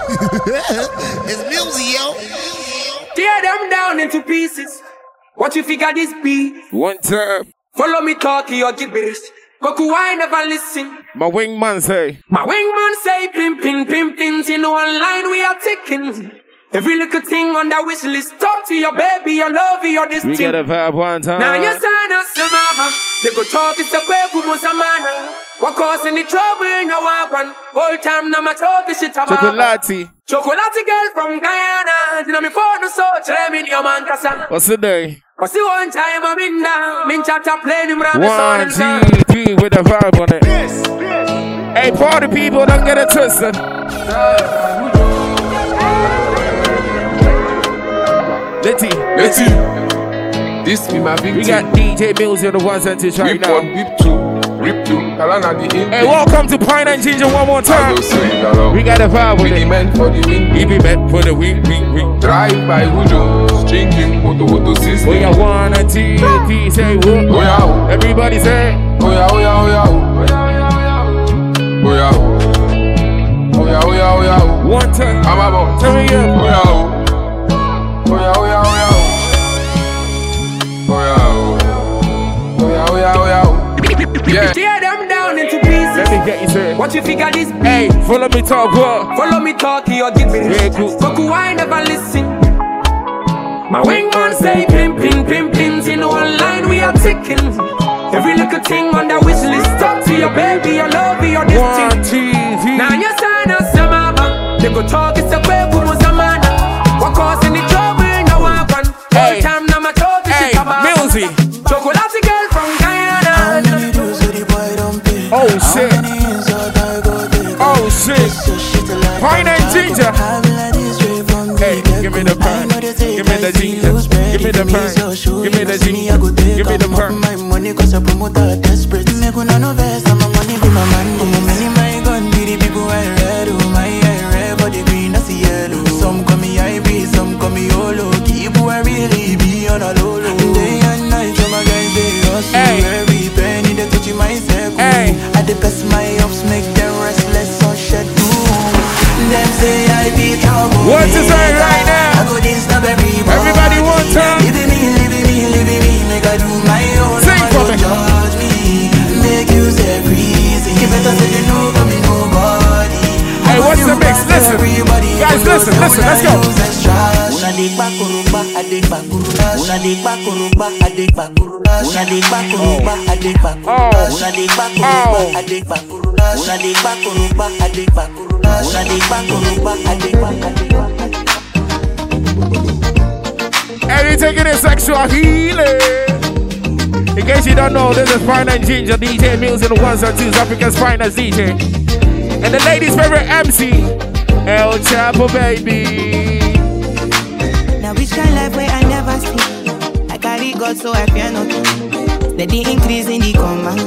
It's music, yo. Tear them down into pieces. What you figure this be? One time. Follow me talking or get best. Goku, I never listen. My wingman say. My wingman say, pim, pim, pim, pins. In one line we are taking. Every little thing on that wish list. Talk to your baby, your love, your this We thing. get a vibe one time. Now you sign us to mama. They go talk, it's a quick woman. What causing the trouble in your weapon? Whole time now my talk is shit about. Chocolati. Chocolati girl from Guyana. You know me for the soul, tell me your man kasa. What's the day? What's the one time I'm in now? Min chapter playing him round the 1, sun. 2, 3 with a vibe on it. Hey, party people, don't get it twisted. Letty. This be my big We got DJ Mills on the ones and twos right now. Whip 1, whip 2, Kalana the in. Hey, welcome to Pine and Ginger one more time. We got a vibe with it. meant for the win. We be meant for the win. Drive by Ujo, stringing moto system. We got 1 and 2, 3, say what? Oh yeah. Everybody say. Oh yeah, oh yeah, oh yeah. Oh yeah, oh yeah, oh yeah, oh yeah. One time. I'm about. Turn me up. Oh yeah, oh yeah, oh yeah, oh yeah. Oh yeah, oh yeah, oh yeah, oh yeah. Yeah. Tear them down into pieces. Let me get you say. What you figure this be? Hey, follow me talk what? Follow me talking or get me Very cool. Goku, I never listen. My wingman say pim, pim, pim, pins. In one line we are taking. Every little thing on the wish list. Talk to your baby, your love, your this 1, thing. 2, 3. Now you sign us some mama. They go talk, it's a way who was a man. What causing the trouble in your weapon? Hey. All time now my talk is Hey, shit about. Millsy. Chocolate girl from Guyana. Oh shit. Oh shit. Pine and Ginger. Hey, give me the pine. Give me the ginger. Give me the pine. Give me the ginger. Give me the pine. My money cause a promoter desperate. Me gonna no vest, and my money be my man. Many my gun be the people I read. Oh my I red, but the green that's the yellow. Some call me IB, some call me Olo. Keep who I really be on a low low. Day and night, some my guys they hustle. Every penny they touch my circle. I the best my ups make them restless on schedule. Them say I be trouble. What's the sign right now? I go disturb everybody. Everybody one time. Living me, make I do my own. Sing for me. Judge me, make use everything. If it doesn't, you know, come in nobody. Hey, what's the mix? Listen. Guys, listen, let's go. Una de bakuruba, ade bakuruba. Una de bakuruba, ade bakuruba. Una de bakuruba, ade bakuruba. Una de bakuruba, ade bakuruba. Una de bakuruba, ade bakuruba. Una de bakuruba, ade bakuruba. And we taking it sexual healing. In case you don't know, this is Pine and Ginger, DJ Mills in the ones and twos, Africa's finest DJ. And the ladies' favorite MC, El Chapo, baby. Now which kind of life where I never see? I carry God so I fear nothing. Steady increase in the comma.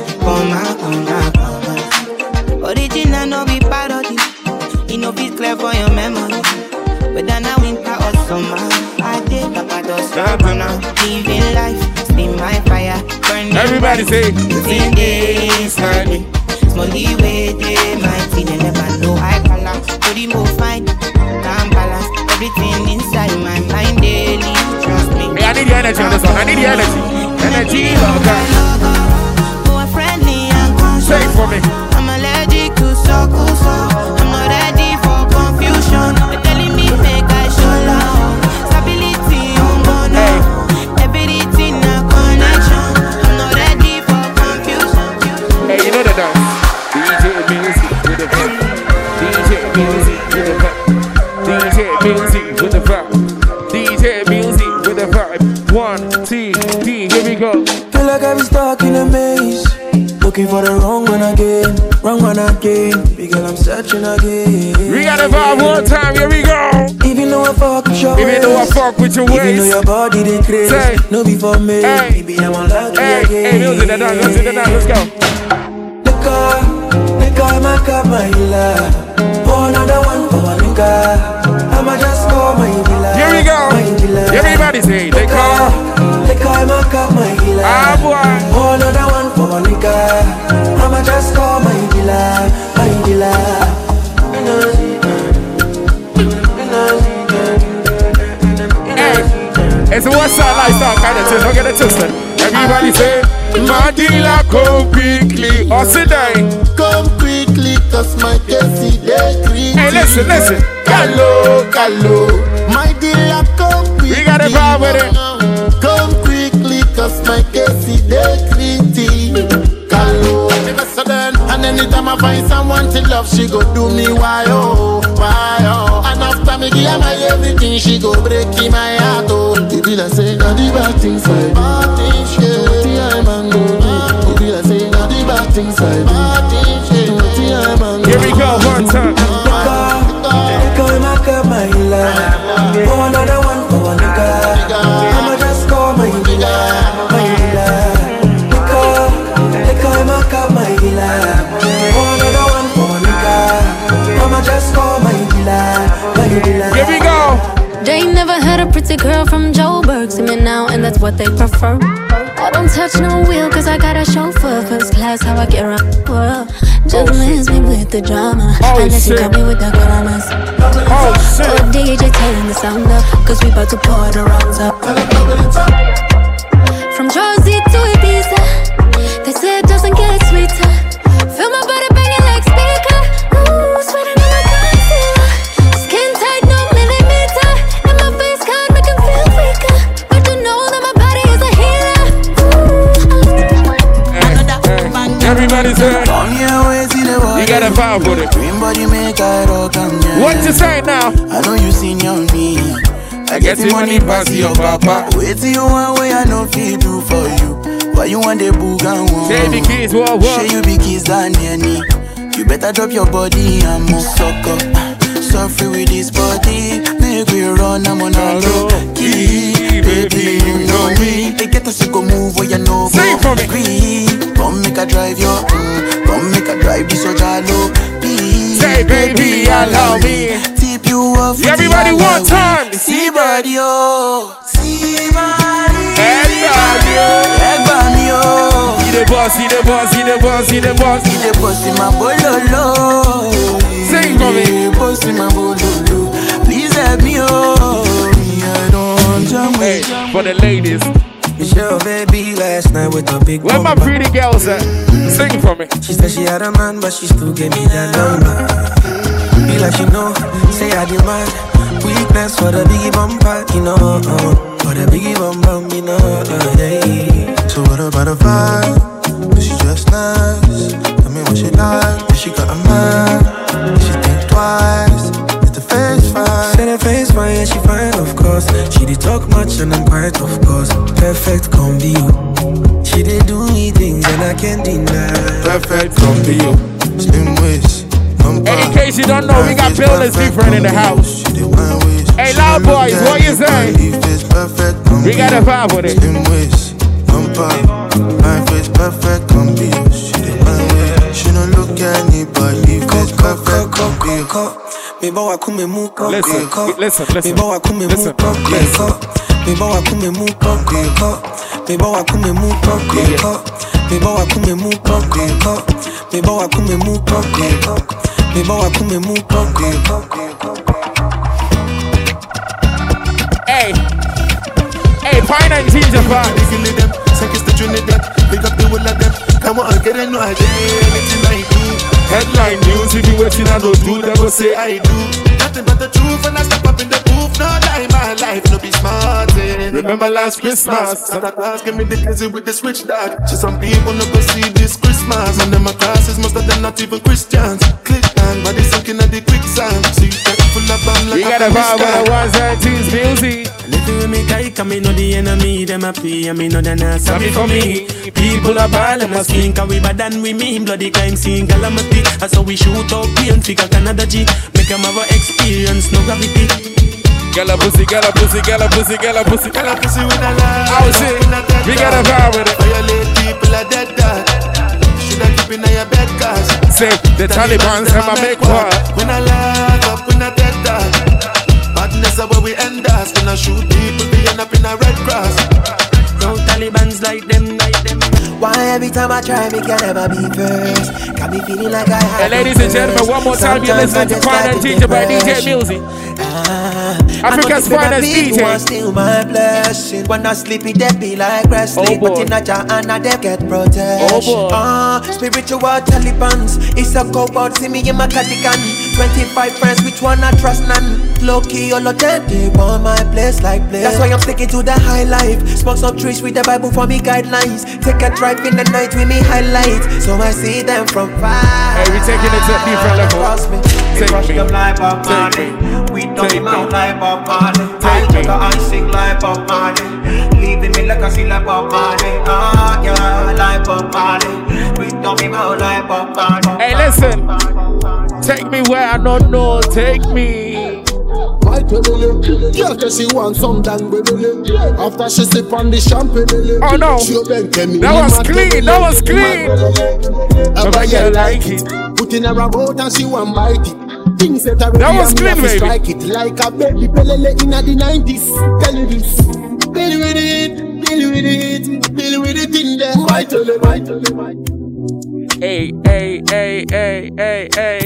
Original no be parody. You know be clear for your memory. Whether now winter or summer, I did Papa does now. Living life, steam my fire, burn. Everybody say, within days, honey. Smally way, they mighty, they never know I balance. To the move fine, can't balance. Everything inside my mind daily, trust me. Hey, I need the energy on this one, I need the energy. Energy, lover. More friendly and conscious. Say it for me. I'm allergic to circle, so I'm not ready for confusion. They're telling me make I show love. Stability on bono. Everything a connection. I'm not ready for confusion. Hey, you know the dance. DJ music with the vibe. DJ music with the vibe. DJ music with the vibe. DJ music with the vibe. 1, 2, 3, here we go. Feel like I be stuck in a maze. Looking for the wrong one again. Big girl, I'm searching again. We got a vibe one time, here we go. Even though I fuck with your waist. Even though I fuck with your waist. Even though your body they crazy. Say. No be for me. Hey. Maybe I'm unlucky again. Hey, music that down, let's go. The car, my cup, my healer. Pour another one for my nigga. I'ma just call my dealer. Here we go. Everybody say, the car, my cup, my healer. Ah, boy. Pour another one for my nigga. I'ma just call my dealer, my dealer. get it twisted. Everybody say, my dealer come quickly. Or sit down. Come quickly, cause my Casey they creepy. Hey, listen. Callo. My dealer come quickly. We got a vibe with it. Come quickly, cause my Casey they creepy. Callo. And anytime I find someone to love, she go do me why oh. And after me give her my everything, she go break in my heart oh. It be like say, now the bad things I do. Yeah, man go do. It be like say, now the bad things I do. Yeah, man go. Here we go, one time. Call my cup, my love. For another one, for one nigga. I'ma just call my dealer, my dealer. They call my cup, my dealer. For another one, for one nigga. I'ma just call my dealer, my dealer. Here we go. They never had a pretty girl from Joburg. See me now, and that's what they prefer. I don't touch no wheel, cause I got a chauffeur. First class, how I get around the world. Just miss me with the drama. Unless you come me with the grammars. Oh, DJ turn the sound up, cause we about to pour the rounds up. From Jersey to Ibiza, they say it doesn't get sweeter. Feel my body banging like speaker. Ooh, sweating on my concealer. Skin tight, no millimeter. And my face can't make him feel weaker. But to know that my body is a healer. Everybody's here. You got a vibe with it. What you say now? I know you senior me. I get the money past your papa. Wait till you want way I know feel do for you. Why you want the boogan one? Say the keys, what? Say you be kids than any. You better drop your body and move sucker. Suffer with this body. Make we run, I'm on a low key. Baby, you know me. They get us to go move where you know. Say it for me. Come make a drive your come make a drive this so jalo. Say baby, I love me. Tip you up. Everybody one time. See body oh. See body. Everybody oh. See the boss, see the boss, see the boss, see the boss. See the boss in my bololo. Sing for me. Boss in my bololo. Please help me oh. I don't jump Hey, for the ladies. Michelle baby last night with a big where my pretty girls at? Sing for me. She said she had a man, but she still gave me that number. Be like she know, say I demand weakness for the biggie bumper, you know. For the biggie bum, you know. Hey. So what about a vibe? Is she just nice? Tell me what she like. If she got a man, if she think twice. Is the face fine? Said her face fine, yeah, she fine, of course. She did talk much and I'm quiet, of course. Perfect combi. She did do me things and I can't deny. Perfect combi. Slim waist. Hey, in case you don't know, we got buildings different in the house. Hey, loud boys, what you say? We got a vibe with it. Slim waist. My face perfect combi. She don't look at anybody. Face perfect combi. Me bawa kume muko. Listen. Me bawa kume muko. Me bawa kume muko. Me bawa kume muko. Me bawa kume muko. Me bawa kume muko. Me bawa kume muko. Hey, Pine and Ginger Park. Pick up the whole of them. Come on, get it, no idea. Anything I do. Headline news, if you waiting, I don't do that, go say I do. Nothing but the truth, and I step up in the booth. No lie, my life, no be smart. Remember last Christmas? Santa Claus give me the kids with the switch dog. So some people no go see this Christmas. And them my classes, most of them not even Christians. Click down, body sinking at the quicksand. See that full of bomb like you got a vibe on the ones and twos music. And if you make I come in, know the enemy, them a pay, I mean, no, they're not sorry for me. People are ball and a skin, cause we bad than we mean. Bloody crime scene, calamity. That's how we shoot up, we and figure Canada G. Make them have a experience, no gravity. Gala pussy, gala pussy, gala pussy, gala pussy. Gala pussy with a lie. Oh shit, we got a vibe with it. Violate people are dead dog. Should I keep in your bed cause say, the Taliban say my make war. When I laugh up, when I dead dog. Badness is where we end us. When I shoot people, we end up in a red cross. No Taliban's like them, like them. Why every time I try, me can never be first? Got me feeling like I have. Hey, ladies and gentlemen, one more time, you listen to Pine and Ginger by DJ Music. Africa's finest DJ. Still my blessing. When I sleepy, they be like wrestling. But in a Jahana, they get protection. Spiritual Talibans. It's a cobalt, see me in my cardigan. 25 friends, which one I trust none. Low key, all of them, they want my place like place. That's why I'm sticking to the high life. Smoke some trees with the Bible for me guidelines. Take a drive in the night with me highlights. So I see them from far. Hey, we taking it to a different level. Take me. We don't be mount like Bob Marley. I sing like Bob Marley. Leaving me like I see like Bob Marley. Ah, yeah, like Bob Marley. We don't be mount like Bob Marley. Hey, listen. Take me where I don't know. Take me. Yeah, cause she wants some dang with after she sip on the champagne. Oh no, that was clean, that was clean. But you like it. Putting her about and she want bite it. Things that was clean, baby. Strike it like a baby pelele in the 90s. Tell you this. Deal with it, deal with it, deal with it in there. Hey, hey, hey, hey, hey, hey.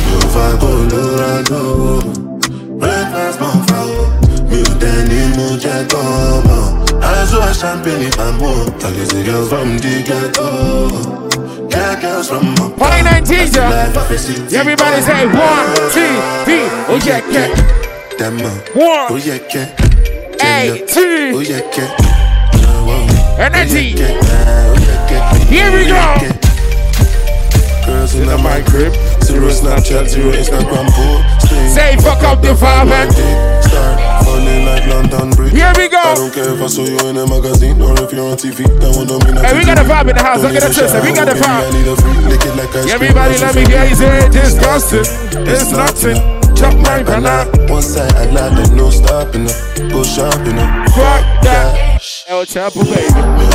Breakfast mon frère, mieux dernier mon Jacob. As well champagne and more. All these girls from the ghetto. Girls from my Point 19, everybody say 1, 2, 3. Oh yeah, yeah. 1, 8, 2. Oh yeah, energy. Here we go. Girls in my crib. 0 Snapchat, 0 Instagram post. Say fuck up the farming. Start falling like London Bridge. Here we go. I don't care if I saw you in a magazine or if you're on TV. That one don't mean nothing. Hey, we got a vibe in the house. Look at the twist. We got a vibe. Everybody let me hear you say disgusting. It's nothing. Chop my banana. One side I like it, no stopping up. Go shopping up. Fuck that. El Chapo, baby.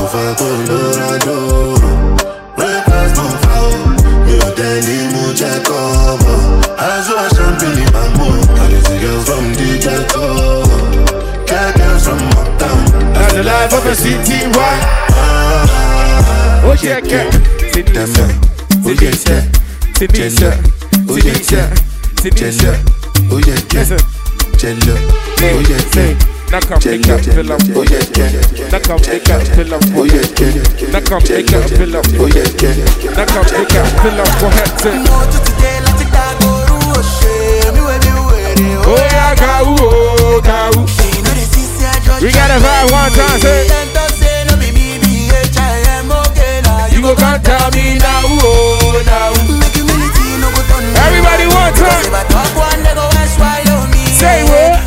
Danny Jacob. As well champagne and more. All these girls from the ghetto. Girls from uptown. That's the life of a city boy. Oh yeah, yeah. Tanisha, Tanisha, Tanisha, Tanisha. Oh yeah, listen. Jello. Oh yeah, say. Now come pick up, fill up. Oh yeah, now come pick up, fill up. Oh yeah, now come pick up, fill up. Oh yeah, now come pick up, fill up. Go ahead, say. Oh yeah, cow, cow. We gotta vibe one time, say. You go can't tell me now, oh now. Everybody one time. Say what?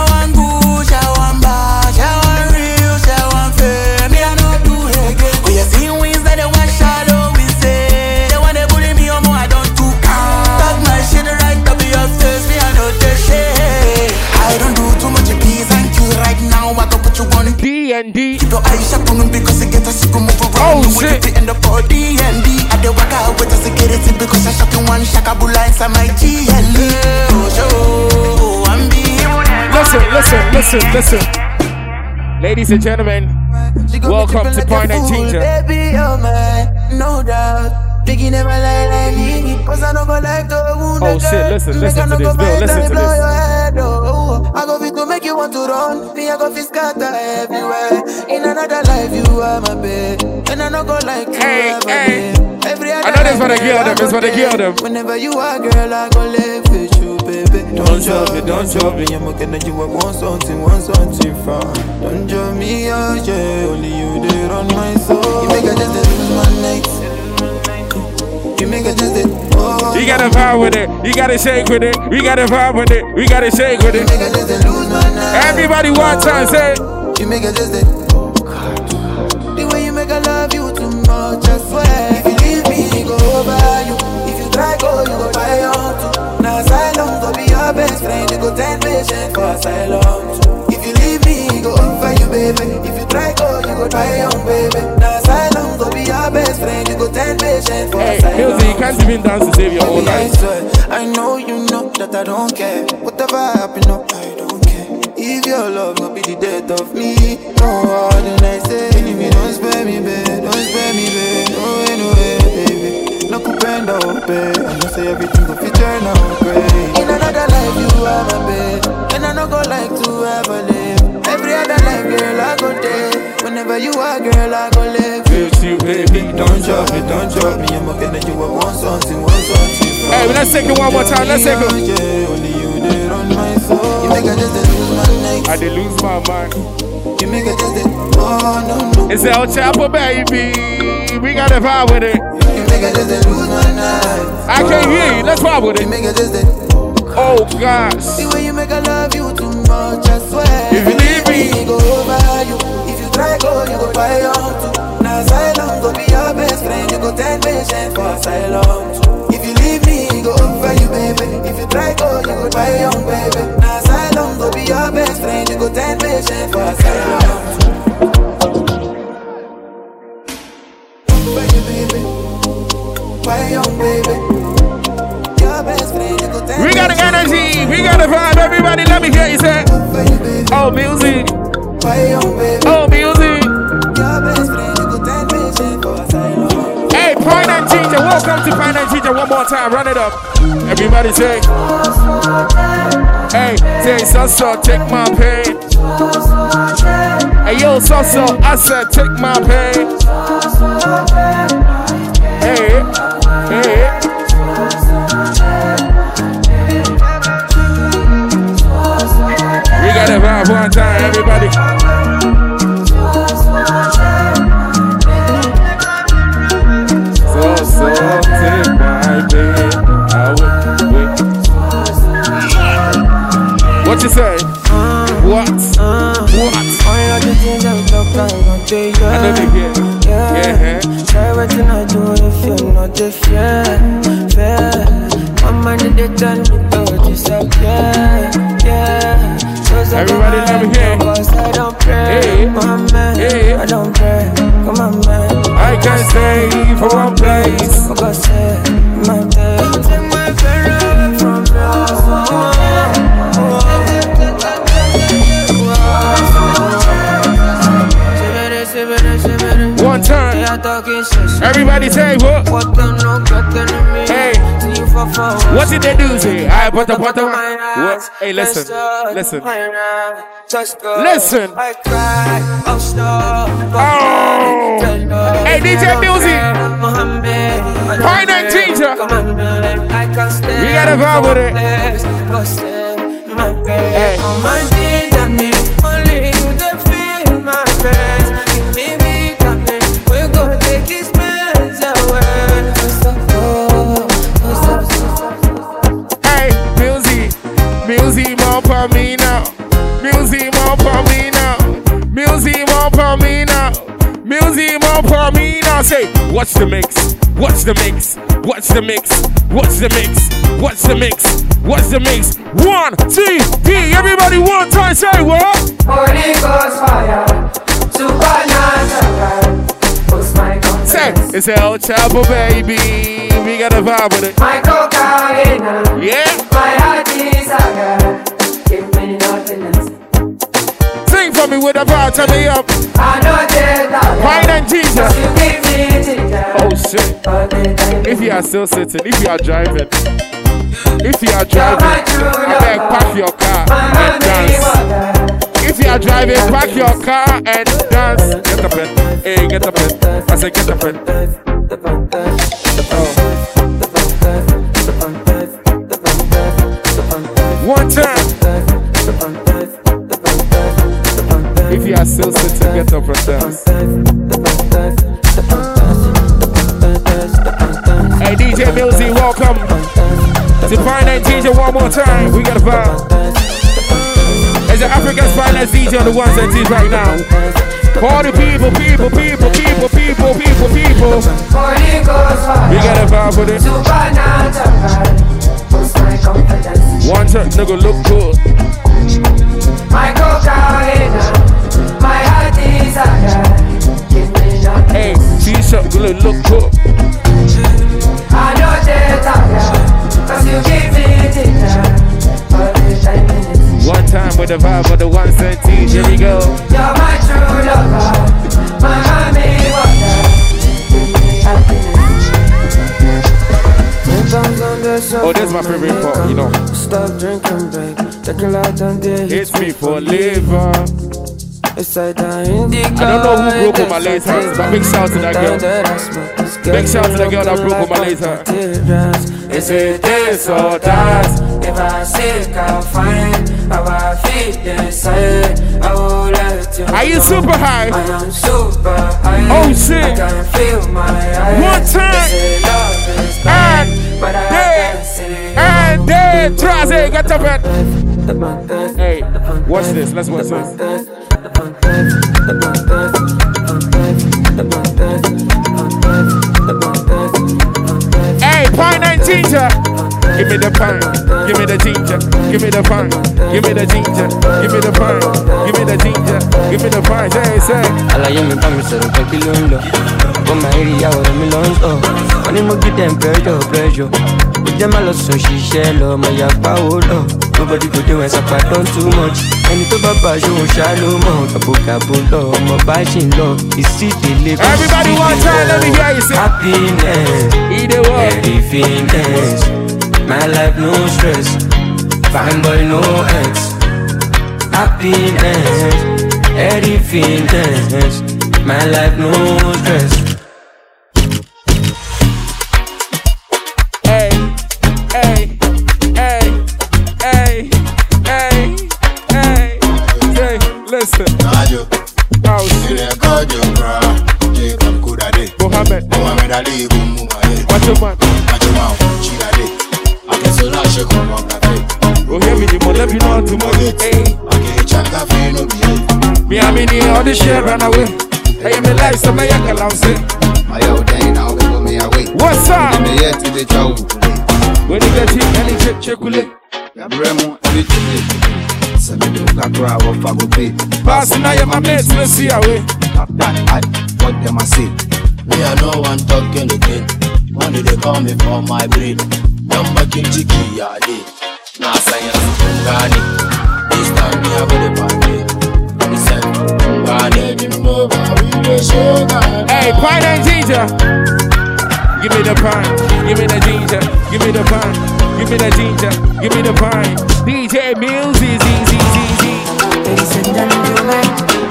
D&D. Keep your eyes shut on him because he get a sick move around. Oh shit. End up for D&D. I dey work out with a security because I shot in one shakabula inside my GLE. Oh, I'm Listen. Ladies and gentlemen, welcome to Point 19. Baby, oh man, no doubt. Biggie never lie me, cause I don't go like the wound. Oh shit, listen to this, Bill, listen to this. I go fit to make you want to run. Me, I go fit scatter everywhere. In another life, you are my babe. And I don't go like you hey. Every I know this for the girl them, it's for the girl them. Whenever you are, girl, I go live with you, baby. Don't drop me. I'm looking at you, I want something from. Don't drop me, oh yeah. Only you there on my soul. You make a just lose my nights. You make it just it. Oh, you gotta vibe with it. You gotta shake with it. We gotta vibe with it. We gotta shake with it. Everybody one time say. You make it just it. The way you make I love you too much, I swear. If you leave me, go over you. If you try go, you go try on too. Now asylum go be your best friend. You go 10 patients for asylum too. If you leave me, go over you, baby. If you try go, you go try on, baby. Now asylum go be your best friend. You go 10 patients for asylum. Hey, Hilsey, you can't even dance to save your whole life. I know you know that I don't care. Whatever happen, no, I don't care. If your love will be the death of me, no more than I say. If you don't spare me, babe, don't spare me, babe. No way, baby. No open, and you say everything go fit turn out great. In another life you have a bed, and I don't go like to ever live. Every other life, girl, I go there. Whenever you are, girl, I go live. Feel you, baby, don't drop me. I'm okay that you want something. Hey, let's take it one more time. Let's take it. Yeah, only you there on my soul. You make I just lose my night. I did lose my mind. You make I just no. It's El Chapo, baby. We got to vibe with it. You make I just lose my night. I can't hear you. Let's vibe with it. You make I just oh gosh. The way you make I love you too much, I swear. If you leave me, go over you. If you try go, you go buy on too. Now asylum go be your best friend. You go 10 patients for asylum too. If you leave me, go over you, baby. If you try go, you go buy on, baby. Now asylum go be your best friend. You go 10 patients for asylum too. Over you, baby. Buy on, baby. We got the energy, we got the vibe, everybody let me hear you say. Oh music, oh music. Hey, Pine and Ginger, welcome to Pine and Ginger one more time, run it up. Everybody say. Hey, say so, take my pain. Hey yo, so, I said take my pain. Hey. We gotta vibe one time, everybody. So take my pain. What you say? What? I know they hear. Yeah. Try what you not do if you're not the fair. My mind they tell me to disappear. Everybody let me hear. I don't pray, hey. My man, hey. I don't pray, come on man. I can't stay for one place. My day. Take my favorite from one time. Everybody say what? Hey. What did they do? Say, I put the bottom. What? Hey, listen. Oh. Hey, DJ Music. Pine and Ginger. We gotta vibe with it. Hey. Only you that feel my face. Give me vitamin. We're gonna take these meds away. Music more for me now. Music more for me now. Music more for me now. Music more for me now. Say, what's the mix? What's the mix? What's the mix? What's the mix? What's the mix? What's the mix? 1, 2, 3. Everybody one time say what? Holy Ghost fire. Supernatural. Post my confidence. Say, it's El Chapo, baby. We got a vibe with it. My cocaine. Yeah. My heart is a girl. Give me nothing else. Sing for me with a vibe, turn me up. I know that. Pine and Ginger. You give me ginger. Oh shit. If you are still sitting, if you are driving, I beg park your car and dance. If you are driving, park your car and dance. Get up in. Hey, get up in. I said get up in. One time. If you are still sitting, get up and dance. Hey DJ Milsey, welcome to Pine and Ginger one more time. We got a vibe. It's the Africa's finest DJ on the ones and twos right now. For the people. We got a vibe with it. One time, nigga, look good. My cocaine, my heart is a girl. Give me nothing. Hey, T-shirt, look good. I know that cause you give me ginger. One time with the vibe of the ones and twos. Here we go. You're my true lover, my honey water. Give me happiness. Oh, that's my favorite part, you know. Stop drinking, babe. Take a lot on there. Hits me for liver. It's like that indica. I don't know who broke on my later, but big shout to that girl. Big shout to the girl that broke on my later. It's a this or that. If I sick, I'll find how I feel inside. I will let you. Are you super high? I am super high. Oh shit. I can feel my eyes. One time. And then try say get up it. Hey, watch this. Let's watch this. Hey, pine and ginger. Give me the pine. Give me the ginger. Give me the pine. Give me the ginger. Give me the pine. Give me the ginger. Give me the pine. Say. Alaye mi pa mi sọ̀rọ̀ pé kí ló ń lọ. Wọ́n máa rí ìyàwó rẹ̀ mi lọ ń tọ̀. Wọ́n ní mo gbé dem pressure. Ó jẹ́ má lọ sùn ṣiṣẹ́ lọ, mo yà pàwọ́ lọ. Nobody go dey when sapa don too much. Ẹni tó bá bá aṣọ òun ṣá ló mọ̀. Gàbó lọ, ọmọ bá ṣì ń lọ. Ìsídìílé kò sí. Everybody one time, let me hear you say. Happiness, everythingness. My life no stress. Fine boy no ex. Happiness, everythingness. My life no stress. Hey, listen. Mohammed Ali, what's your man? Oh, hear me, the more let me know tomorrow. Hey, me, I'm in here, all the shit run away. Hey, me life, so my young girl, say. What's up? When you get hit, any check, Pass now, you're my mates, let's see away. What them I say? Me, I know one talking again. Money they call me for my brain. Number Kinchiki, yeah, they. Now science, Ungani. This time me, I got the party. He said, Ungani. Hey, pine and ginger. Give me the pine. Give me the ginger. Give me the pine. Give me the ginger. Give me the pine. DJ Mills, easy. Ladies and gentlemen,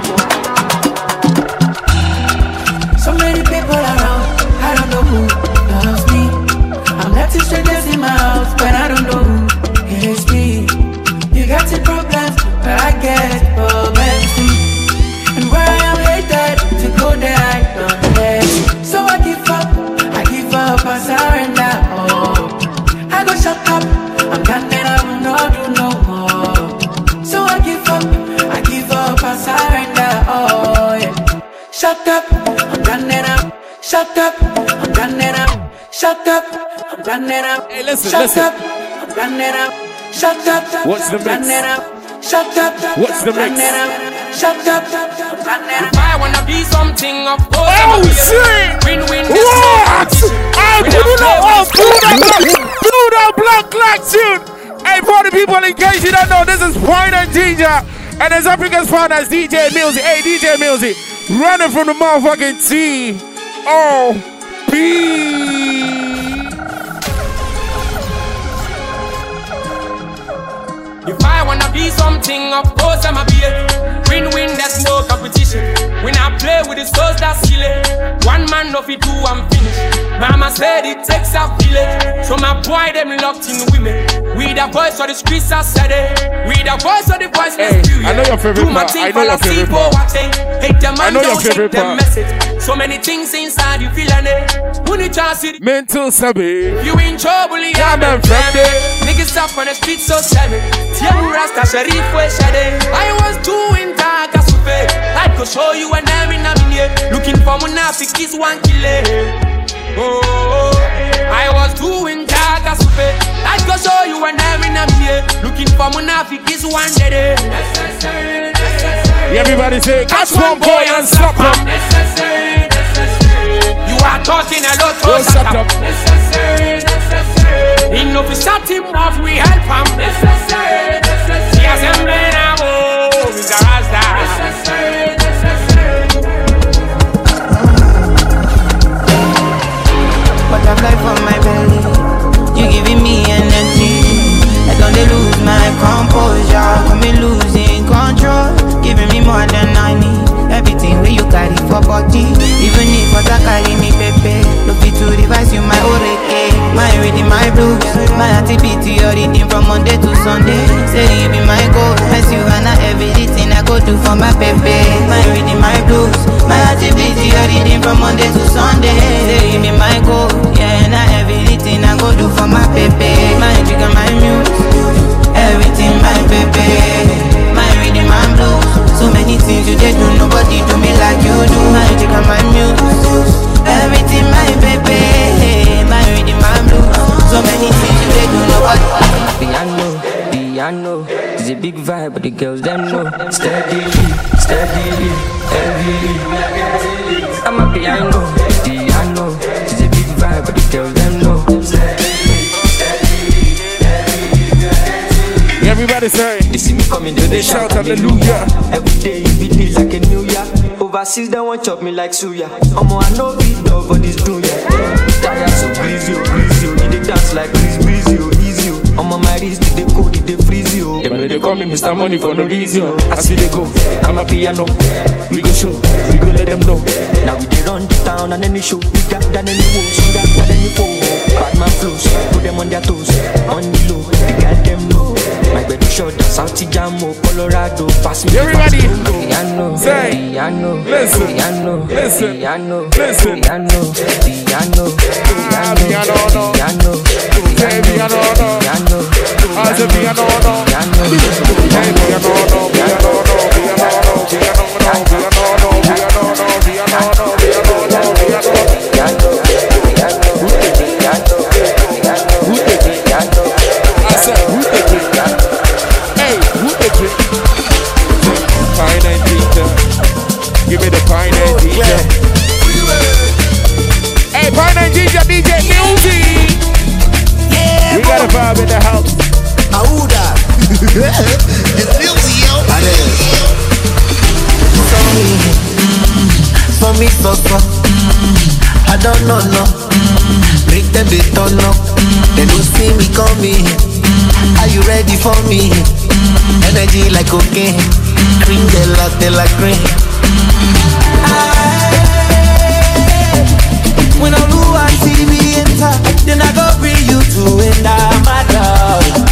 so many people around, I don't know who loves me. I'm letting strangers in my house, but I don't know who hates me. You got your problems, but I get problems too. And where I am hated, to go there I don't let. So I give up, I surrender. Oh, I go shut up, I'm done and I will not do no more. So I give up, I surrender. Oh yeah. Shut up, I'm done and I'm. Shut up, I'm done and I'm. Shut up, I'm done and I'm. Hey, listen. Up, I'm done and I'm. Shut up, what's the mix? Shut up, what's the mix? Shut up, I'm done and I'm. If I wanna be something, of course Oh shit! Win-win. What? Hey, blew the block clock tune. Hey, for the people in case you don't know, this is Pine and Ginger. And his Africa's finest DJ Millsy. Hey, DJ Millsy, running from the motherfucking T.O.P. If I wanna be something, of course I'ma be it. Win-win, there's no competition. When I play with the souls, that's silly. One man no fit do, I'm finished. Mama said it takes a village. So my boy, them locked in women. We the voice of the streets, I said it. We the voice of the voiceless. Hey, I know your favorite part. I know your favorite part. Hate them I know your favorite part. Message. So many things inside you feeling it. When you just it. Mental sabi. You in trouble, yeah, man, friend. Niggas up on the street so savage. Tiamu Rasta Sharif we shade. I was doing dark as soupe. I could show you an every namine. Looking for Munafik is one killer. Oh, I was doing dark as soupe. I could show you an every namine. Looking for Munafik is one day. Everybody say, catch one boy and slap him. You are talking a lot. Go shut up. Enough to shut him off, we help him. He has a man, he's a Rasta. Butterfly from my belly, you giving me reading my blues. My activity, your reading from Monday to Sunday. Say you be my goal, as you and everything I go do for my baby. My reading my blues. My activity, your reading from Monday to Sunday. Say you be my goal, yeah, and everything I go do for my baby. My jigger, my muse, everything my baby. My reading my blues. So many things you did do, nobody do me like you do. My jigger, my muse, everything my baby. My reading my blues. So many things you did do, nobody. Piano, it's a big vibe, but the girls them know. Steadily, heavily. I'm a piano, it's a big vibe, but the girls them know. Everybody say, they see me coming, they shout hallelujah. Every day it be like a new year. Overseas they want chop me like suya. I know beat love for this dunya. Tired so breezy, you they dance like breezy, easy. I'm on my wrist, they go, they freeze you. They call me Mr. Money for no reason. I see they go, I'm a piano. We go show, we go let them know. Now we they run the town and any show bigger than any wolf, stronger than any foe. Bad man flows, put them on their toes, on the low, they got them low. My baby shot, South Jamo, Colorado, pass me. Everybody, piano, say, piano, listen, piano, listen, piano, listen, piano, piano, piano, piano, say piano, piano, I say piano, hey piano, I said who the drink? Hey, who the drink? Pine and ginger, give me the pine and ginger. Hey, pine and ginger, DJ Music. We got a vibe in the house. Auda. It's Music, yo. For me, so. I don't know, no. Make them they turn up. They don't see me coming. Are you ready for me? Energy like cocaine. Cream de la cream. When I do I see me enter, then I go bring you to end my love.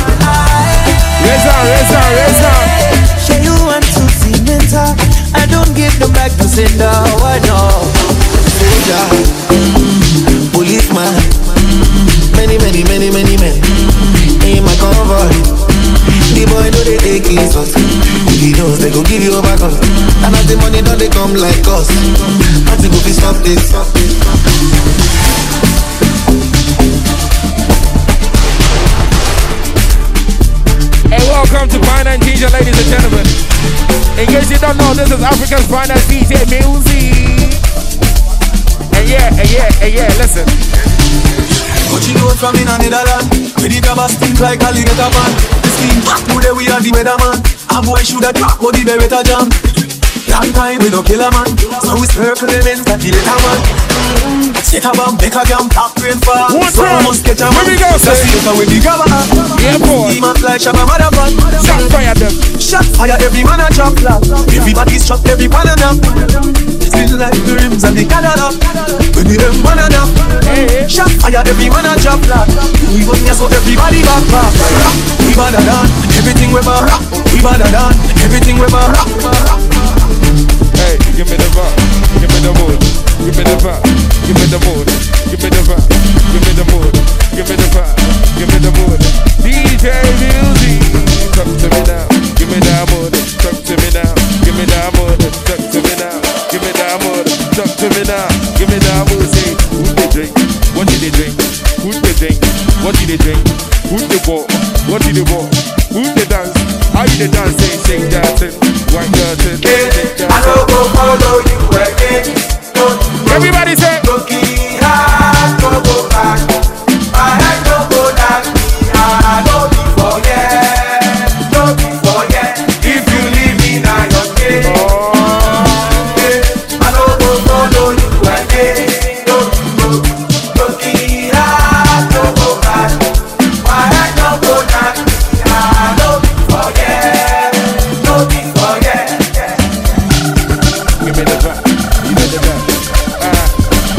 Raise on. Show you want to see mental. I don't give them back to sender. Why no? Soldier, policeman, many men in my convoy. The boy know they take his us. He knows they go give you a back us. And as the money don't they come like us. Nothing go be stop this. Hey, welcome to Pine and Ginger, ladies and gentlemen. In case you don't know, this is Africa's finest DJ Music. And yeah, listen. What you know from in a Netherland? Where the grabber stink like alligator man. This thing, today we are the weatherman. A boy should have dropped, but the better jam. Long time we no kill a man, so we circle them in that the later man. Set a bomb, make a jam, top rain fall. So we must catch a man. Here we go, say. With the grabber. Yeah, boy. Demons like Shabba Motherfuck. Shot fire them. Shot fire, every man a chop flat. Everybody's shot, every man a nap. Still like the rims and the Canada. When we them man a nap. Shot fire, every man a chop flat. We got here so everybody back. We better done, everything we back. We better done, everything we back. Hey, give me the vibe, give me the mood, give me the vibe, give me the mood, give me the vibe, give me the mood, give me the vibe, give me the mood. DJ Music, talk to me now, give me that mood, talk to me now, give me that mood, talk to me now, give me that mood, talk to me now, give me that mood. Say, who they drink? What did they drink? Who they drink? What did they drink? Who they walk? What did they walk? Who they dance? How you they dance? Say, shake that thing, white that thing, shake that thing. I don't go follow you again. Everybody say, don't give hard, don't go back. My head don't go down. Don't be forget. If you leave me now, you're okay. I don't go follow you again. Don't give hard, don't go back. My head don't go down. Don't be forget. Give me the vibe, give me the vibe.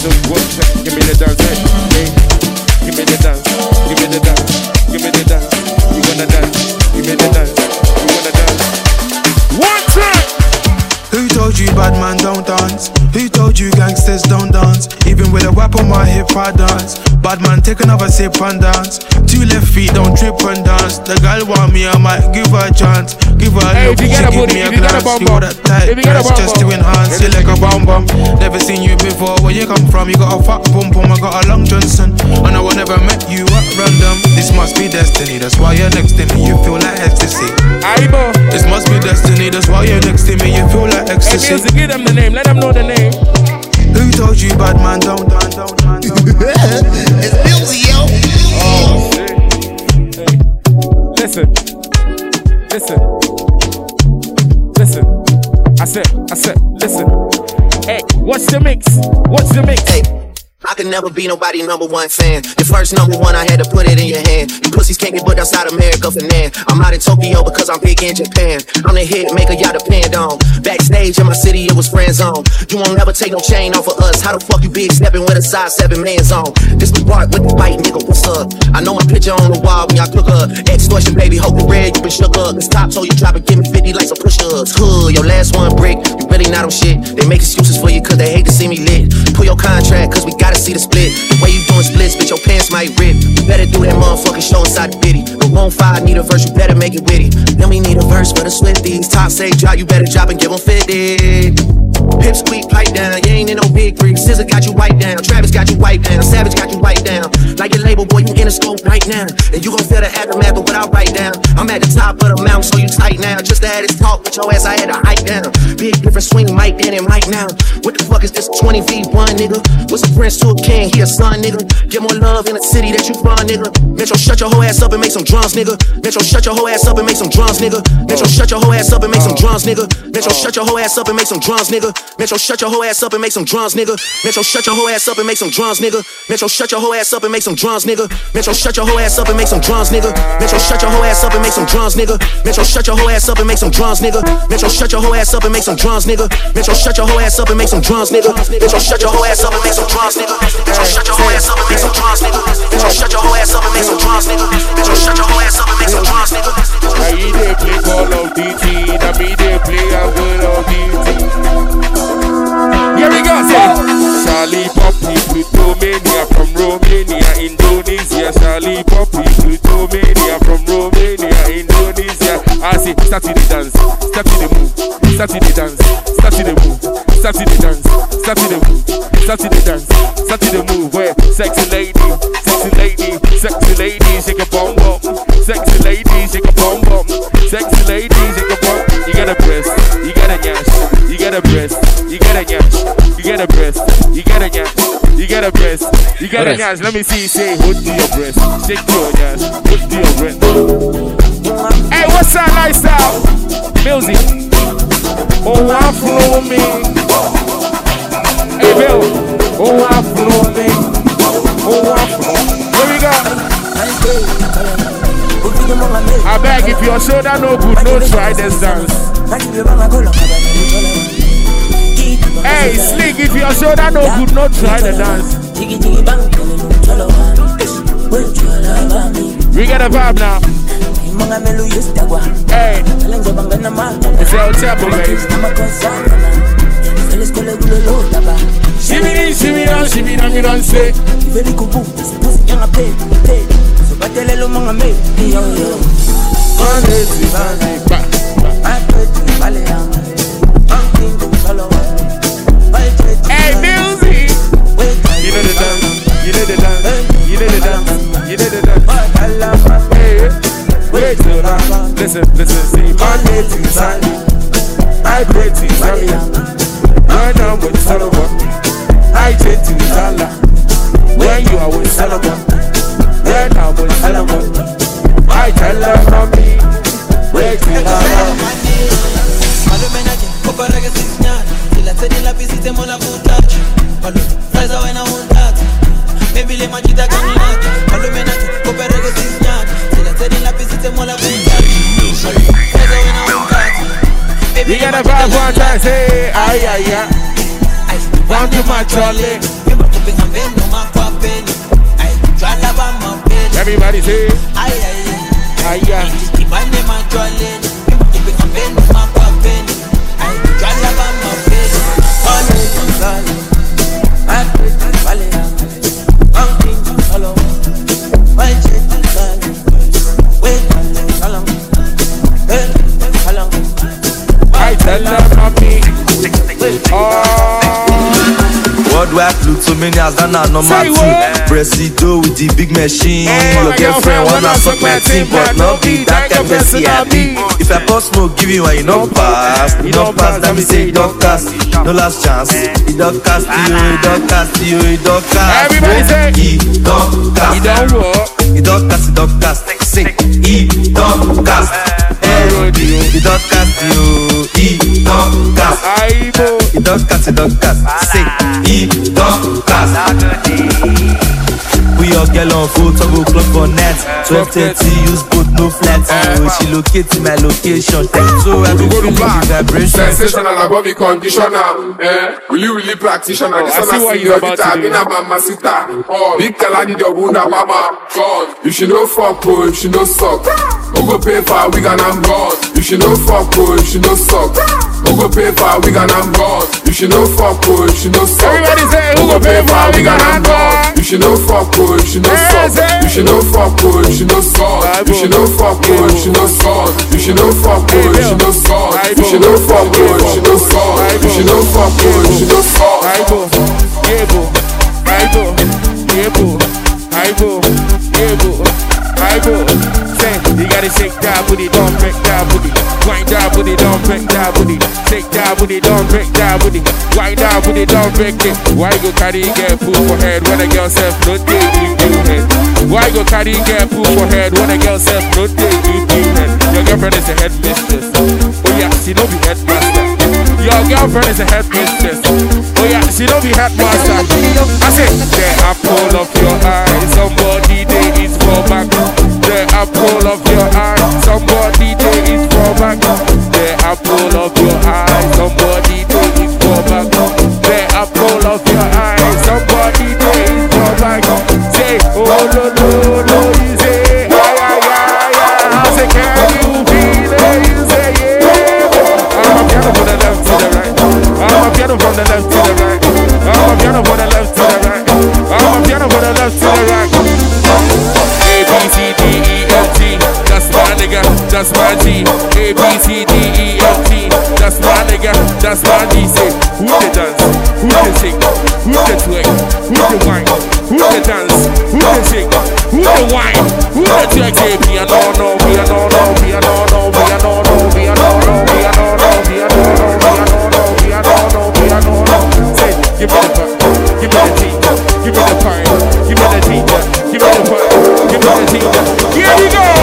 listen, watch it. Give me the dance, hey, hey. Give me the dance, give me the dance, give me the dance. You wanna dance, give me the dance, you wanna dance. One time. Who told you bad man don't dance? Who told you gangsters don't dance? Even with a whip on my hip I dance. Bad man take another sip and dance. Two left feet don't trip and dance. The girl want me, I might give her a chance. Give her a look, she give me a glance. You got that tight dress just to enhance. You like a bomb bomb. Never seen you before, where you come from? You got a fat pum pum, I got a long Johnson. And I will never met you at random. This must be destiny, that's why you're next to me. You feel like ecstasy. This must be destiny, that's why you're next to me. You feel like ecstasy. Hey, music, give them the name, let them know the name. Who told you bad man don't dance? It's music, yo. Oh shit. Hey. Listen. I said, listen. Hey, what's the mix? Hey. I could never be nobody number one fan. Your first number one, I had to put it in your hand. You pussies can't get put outside America for nan. I'm out in Tokyo because I'm big in Japan. I'm the hit maker y'all depend on. Backstage in my city, it was friend zone. You won't never take no chain off of us. How the fuck you big stepping with a size 7 man's on? This was Bart with the bite, nigga, what's up? I know my picture on the wall when y'all cook up. Extortion, baby, hope you red, you been shook up. This top told you drop it, give me 50 like some push-ups. Hood, your last one brick, you really not on shit. They make excuses for you cause they hate to see me lit. Pull your contract cause we gotta see the split. The way you doing splits, bitch, your pants might rip. You better do that motherfucking show inside the bitty. The 1-5 need a verse, you better make it witty. Then we need a verse for the Swifties. Top say drop, you better drop and give them 50. Pip squeak, pipe down, you ain't in no big three. SZA got you wiped down, Travis got you wiped down, Savage got you wiped down. Like your label, boy, you in the scope right now. And you gon' feel the aftermath of what I write down. I'm at the top of the mountain, so you tight now. Just to have this talk with your ass, I had to hike down. Big difference swing mic then and right now. What the fuck is this 20v1, nigga? What's a prince to a king? He a son, nigga. Get more love in the city that you run, nigga. Metro, shut your whole ass up and make some drums, nigga. Metro, shut your whole ass up and make some drums, nigga. Metro, shut your whole ass up and make some drums, nigga. Metro, shut your whole ass up and make some drums, nigga. Metro, shut your whole ass up and make some drums, nigga. Metro, shut your whole ass up and make some drums, nigga. Metro, shut your whole ass up and make some drums, nigga. Metro, shut your whole ass up and make some drums, nigga. Metro, shut your whole ass up and make some drums, nigga. Metro, shut your whole ass up and make some drums, nigga. Metro, shut your whole ass up and make some drums, nigga. Metro, shut your whole ass up and make some drums, nigga. Metro, shut your whole ass up and make some drums, nigga. Metro, shut your whole ass up and make some drums, nigga. Metro, shut your whole ass up and make some drums, nigga. Metro, shut your whole ass up and make some drums, nigga. I they play Call of Duty, that me they play a Call of Duty. Here we go, say Charlie Poppy, Plutomania from Romania, Indonesia. Charlie Poppy, Plutomania from Romania, Indonesia. I say, start to the dance, start to the move, start to the dance, start to the move, start to the dance, start to the move, start to the dance, start to the move. Where sexy lady, sexy lady, sexy lady, shake a bum bum, sexy lady, shake a bum bum, sexy lady, shake a bum. You got a breast, you got a nyash, you got a breast, you got a nyash, you got a breast, you got a nyash, you got a breast, you got a nyash. Let me see you say, hold to your breast, shake your nyash, hold to your breast. Hey, what's that lifestyle? Music. Oh, I flow me. Hey, Bill. Oh, I flow me. Oh, I flow. Here we go. I beg, if your shoulder no good, no try this dance. Hey, Slick, if your shoulder no good, no try the dance. We get a vibe now. Hey, it's El Chapo, baby. Shimmy, shimmy, down, shimmy, down, you don't say. Hey, music. You know the dance, you know the dance, you know the dance, you know the dance. Hey, wait till listen, see, Monday to Sunday, I pray to Zambia, right now with Solomon, I pray to Zala, when you are with Solomon, right now with Solomon, I tell her from me, wait till you gotta vibe one time, say, ay, ay, ay. Want to my trolley. Everybody say, Aye, aye, aye, aye. Ibane majole, ibe kapeni makapeni. Aye, jala ba mapeni. Ole tuzale, ate tuzale. Mountain follow, wait tuzale. Wait follow, follow. I tell them mommy. What do I flew to many as that not number two? Presido with the big machine. Your girlfriend wanna suck my team, but not be that kind of person I be. If I pass smoke, give you one, you don't pass. You don't pass, let me say you don't cast. No last chance. You don't cast you, you don't cast you, you don't cast. Everybody say, you don't cast. You don't what? You don't cast, you don't cast. Say, you don't cast. You don't cast you, you don't cast. You don't cast, you don't cast. Say, you don't cast. We all get on full turbo club for net. 12:30, use both no flats. She locate my location. So I go to back. Vibration. Sensational about the conditioner. Really practitioner. This I see what you're about to do. Big Kalani the Wunda Mama. God, if she no fuck, oh, if she no suck. Who go pay for a wig and I'm gone? If she no fuck, oh, if she no suck. Who go pay for a wig and I'm gone? If she no fuck, oh, if she no suck. Everybody say, who go pay for a wig and I'm gone? If she no fuck, oh, if she no suck. If she no fuck, oh, if she no suck. If she no fuck, oh, if she no suck. If she no fuck, oh, if she no suck. If she no fuck, oh, if she no suck. If she no fuck, oh, if she no suck. Say, you gotta shake that booty, don't break that booty. Wind that booty, don't break that booty. Shake that booty, don't break that booty. Wind that booty, don't break it. Why go carry get food for head when a girl self no day in you head? Why go carry get food for head when a girl self no day in you head? Your girlfriend is a head mistress. Oh yeah, she no be headmaster. Your girlfriend is a head mistress. Oh yeah, she no be headmaster. I say, the apple of your eye, somebody they eat for back. The apple of your eye, somebody they eat for back. The apple of your eye, somebody they eat for back. The apple of your eye, somebody they eat for back. Say, oh no no no, you say, I say, can you feel it? You say, yeah. I'm a piano from the left to the right. I'm a piano from the left to the right. I'm a piano from the left to the right. I'm a piano from the left to the right. A B C D E F G, that's my nigga, that's my G. A B C D E F G, that's my nigga, that's my G. Say, who the dance, who the sing, who the twerk, who the wine, who the dance, who the sing, who the wine, who the twerk. Say, we are no, we are no, we are no, we are no, we are no, we are no, we are no, we are no, we are no. Say, give me the part, give me the teacher, give me the part, give me the teacher, give me the part, give me the teacher. Here we go.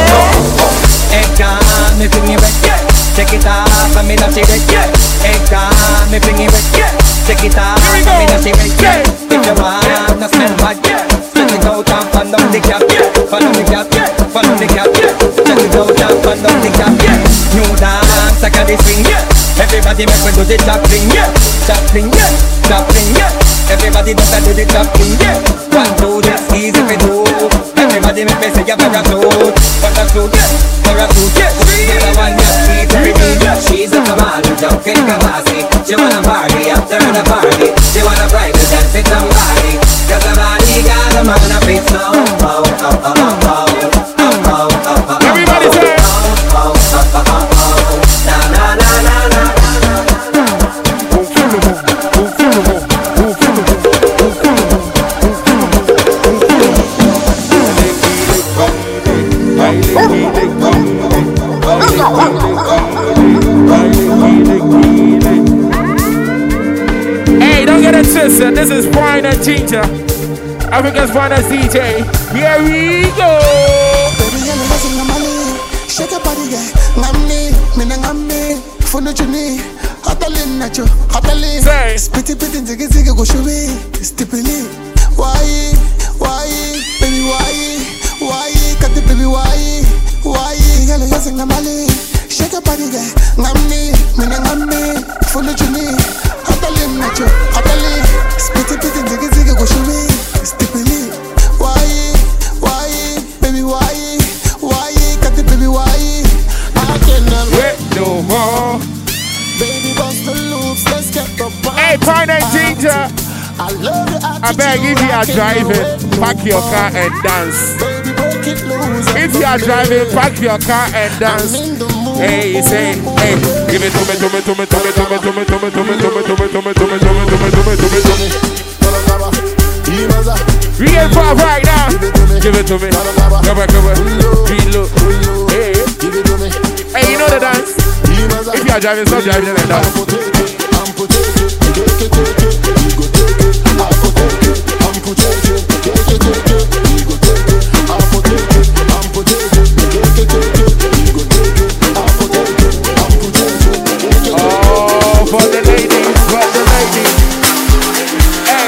Me bring it back, check it out, I'm in a shake it, me bring it back, check it out, I'm in a shake it, if you want to smell bad, check it out and find out the cap, follow the cap, follow the cap, check it out and find out the cap, new dance, I got this swing, everybody make me do the top thing, top thing, top thing, everybody does do the top thing, 1, 2, that's easy to do, everybody make me say a parachute, she's a commodity, jumping Kamasi. She wanna party after the party. She wanna private and fit somebody. Cause the body got a man up its everybody say na na na na na. Hey, don't get it twisted. This is Brian and Ginger, Africa's finest DJ. Here we go. Shake your body, yeah. Ngami, phone you need. Hotalin nacho, hotalin. Spitty, ziggy, go show me. Stipili. Why, baby, why? Cut the baby, why? Yellow, yes, ngamali. Shake your body, yeah. Ngami, phone you need. Hotalin nacho, hotalin. Spitty, ziggy, go show me. Stipili. Why? Hey, Pine and Ginger. I beg, if you are driving, park your car and dance. If you are driving, park your car and dance. Hey, say, hey, give it to me. We get pop right now. Give it to me. Come on. Reload. Hey, hey, you know the dance? If you are driving, stop driving and dance. Oh, for the ladies. Hey,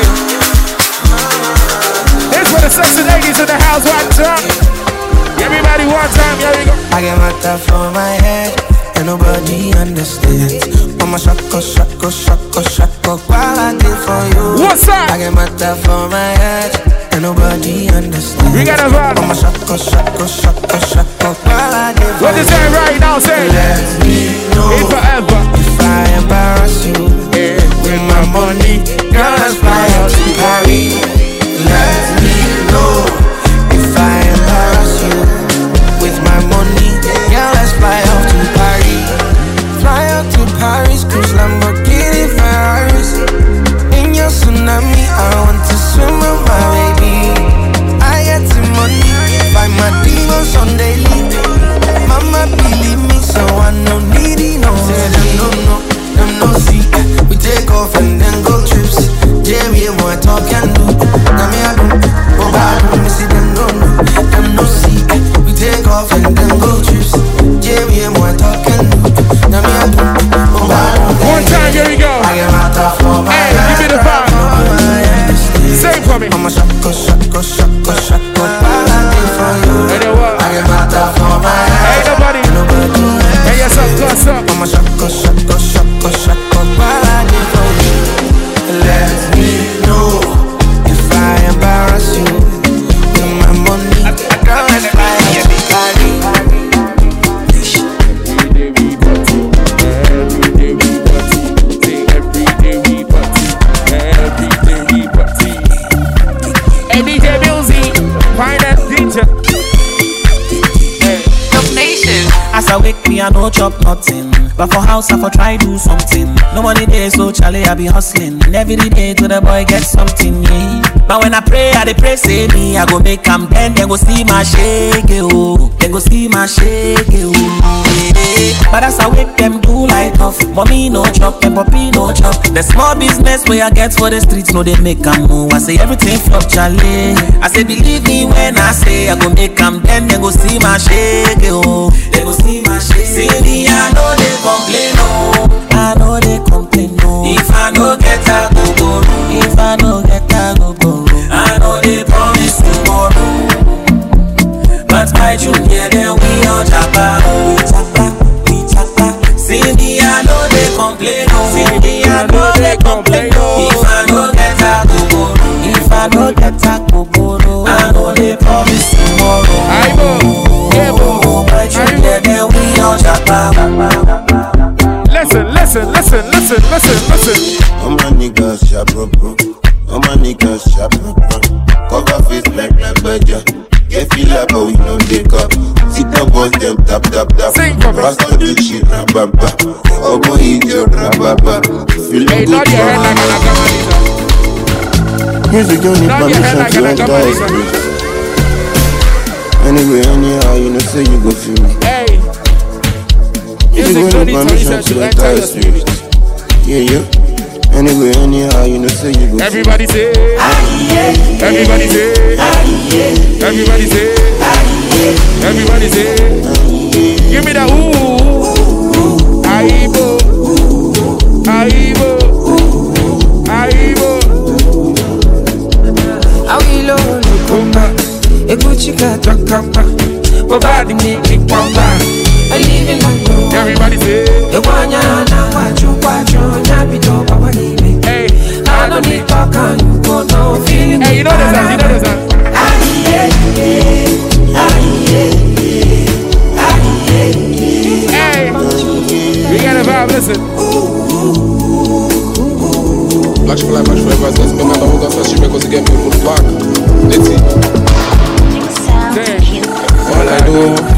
this for the sexy ladies in the house. What's up? Everybody one time, here we go. I get my stuff for my head, and nobody understands. I'm a shako, while I did for you. What's up? I get my stuff for my head, and nobody understands. We got a vibe. I'm a shako, while I did for you. What is that right now? Say, let me know if forever. If I embarrass you, yeah, with my money, girl, let's fly out to Paris. Let me know if I embarrass you with my money, girl, let's fly out to Paris. Fly out to Paris, cruise Lamborghini Ferraris. In your tsunami, I want to swim with my baby. I get the money, buy my demons on daily. Mama believe me, so I no needy, no. Say them no see. We take off and then go trips. Jamie, what talk and do. Now me I do, oh I do. Me see them no see. We take off and then go trips. Jamie, what talk and do. Now me I do, oh I do. One time, here we go. I get my top for my hey, give me the vibe. Sing for me. I'm a shako, while I did for you. Hey, what? I get my top for my hey, nobody. Hey, yes, up. I'm a shako, while I did for you. Let me know if I embarrass you with my money. Girl, let's fly out to Paris. Hey, DJ Music, find that DJ. As I wake me, I no chop nothing. But for house, I for try do something. No money there, so Charlie, I be hustling. And every day to the boy get something, yeah. But when I pray, I dey pray, say me, I go make them then go see my shake, oh. Then go see my shake, oh. Yeah. But as I wake them do light off. Mommy no chop, and puppy no chop. The small business where I get for the streets, no they make them move. I say everything flop, Charlie. I say believe me when I say I go make them then go see my shake, oh. They go see my shake. See me, I know they complain, no. I know they complain, no. If I no get a go, if I no get a go, I know they promise tomorrow. But my junior, then we all japa, we chapa. See me, I know they complain, no. See me, I know they complain, no. If I no get a go, if I no get a go, I know they promise tomorrow. I know. My junior, then we all japa. Listen. All my niggas sharp, bro. All my niggas sharp, bro. Cover face like Badger. Get feel like we no take up. Sit up, boss them tap. Pastor do shit, rababa. Oh boy, idiot, rababa. Feel good, music don't need permission to enter his place. Anyway, anyhow, you know say you go feel me. Hey, music don't need permission to enter his place. Yeah. Anyway, anyhow, you know say you go. Everybody say, everybody say, everybody say, everybody say. Give me that ooh, aibo. Awilo lukumba, eguchika takapa, bobadi ni kikamba. I live in my room. Everybody say, Ewanya na wachu, nyabito bawanime. Hey, I don't need talk and you go no feeling. Hey, you know the song. Hey, we got a vibe, listen. Black shit like match forever. Let's make my dog got she make us get me on the block. Let's see. All I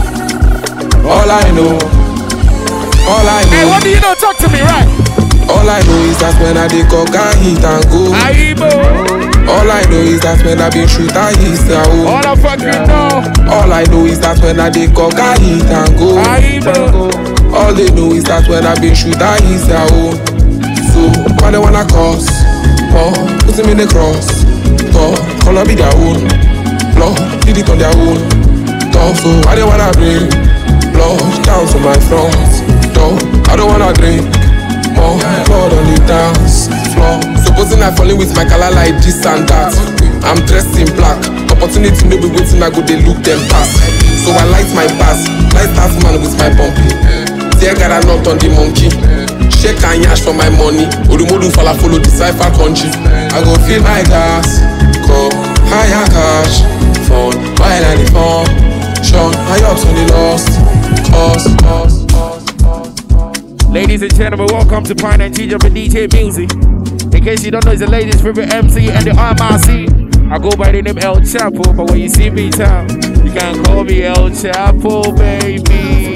know. Hey, what do you know? Talk to me, right? All I know is that when I dig up, I hit and go. All I know is that when I be shoot, I hit and go. All I fucking know. All I know is that when I dig up, I hit and go. All they know is that when I be shoot, I hit and go. So why they wanna cross? Oh, put them in the cross. Oh, color be their own. Lord, did it on their own. So why they wanna bring blood down to my front? I don't wanna drink more blood on the dance floor. Supposing I falling with my color like this and that. I'm dressed in black. Opportunity no be waiting, I go they look them pass. So I light my pass, light that man with my bumpy. See I got a knot on the monkey. Shake and yash for my money. Odumodu follow the cipher country. I go feel my gas, go higher cash, phone, while I the phone. Sean, I ups on the lost, cause. Ladies and gentlemen, welcome to Pine and TJ for DJ Music. In case you don't know, it's the ladies' favorite MC and the RMRC. I go by the name El Chapo, but when you see me town, you can call me El Chapo, baby.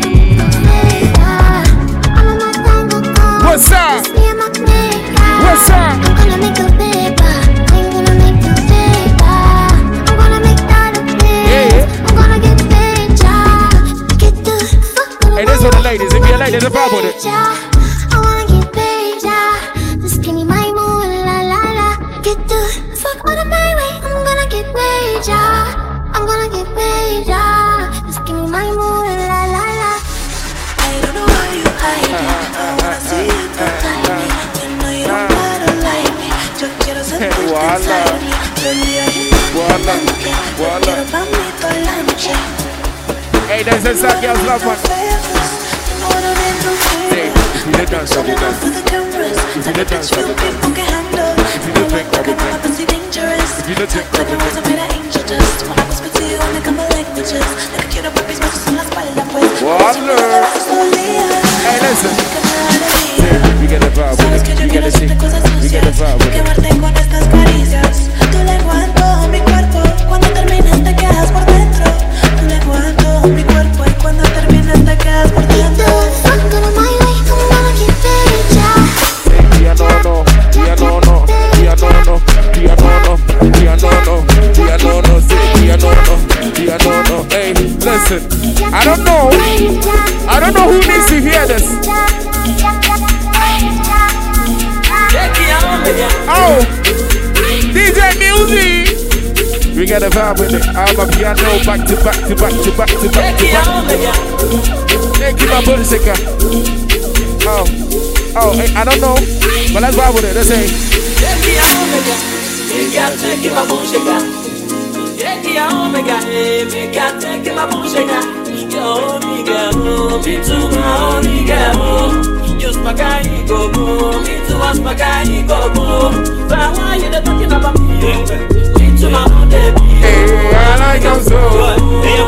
What's up? What's up? I'm gonna make a paper. I'm gonna make a paper. I'm gonna make that a place. I'm gonna get paid, get the fuck out of. Hey, this for the ladies. If you're a lady, there's a problem with it. I wanna get paid, just give me my moon, la la la. Get the fuck out of my way. I'm gonna get paid, I'm gonna get paid, just give me my moon, la la la. I don't know why you hide it. I wanna see you protect me. You know you don't gotta like me. Yo quiero sentirte inside me. Hey, there's a song girls love one. Hey, if you don't dance, I'll be dance. If you don't dance, I'll be dance. If you don't drink, I'll be drink. If you don't drink, I'll be Hey, listen. We get a vibe with it. We get a shit. We get a vibe with it. Tu le aguanto mi cuerpo. Cuando termines te quedas por dentro. Tu le aguanto mi cuerpo. Y cuando termines te quedas por dentro. Hey, listen. I don't know who needs to hear this. Oh, DJ Music. We got a vibe with it. I'm a piano back to back to back to back to back to back. Thank you, my body shaker. Oh, hey, I don't know, but let's vibe with it. Let's say. Hey, I like your soul.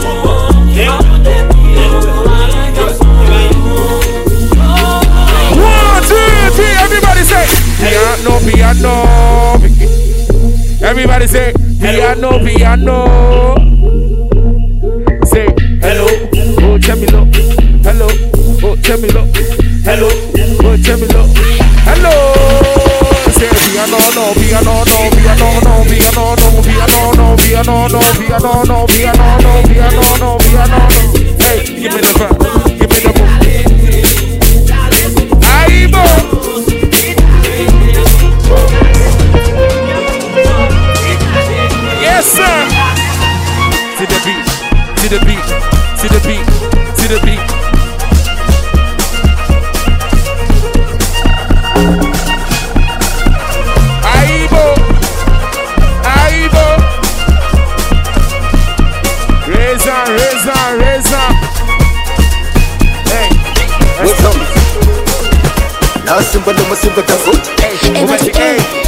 One, two, three, everybody say piano, piano. Everybody say piano, piano. Say hello, oh tell me look. Hello, oh tell me look. Hello, oh tell me look. Hello. Say piano, no, piano, no, piano, no, piano, no, piano, no, piano, no, piano, no, piano, no, piano, no, piano, no. Hey, give me the vibe, give me the book. Aibo. Yes, sir. To the beat, to the beat, to the beat, to the beat. Aibo, Aibo. Reza, Reza, Reza. Hey, what's up? Now simple, no simple, the foot. Hey,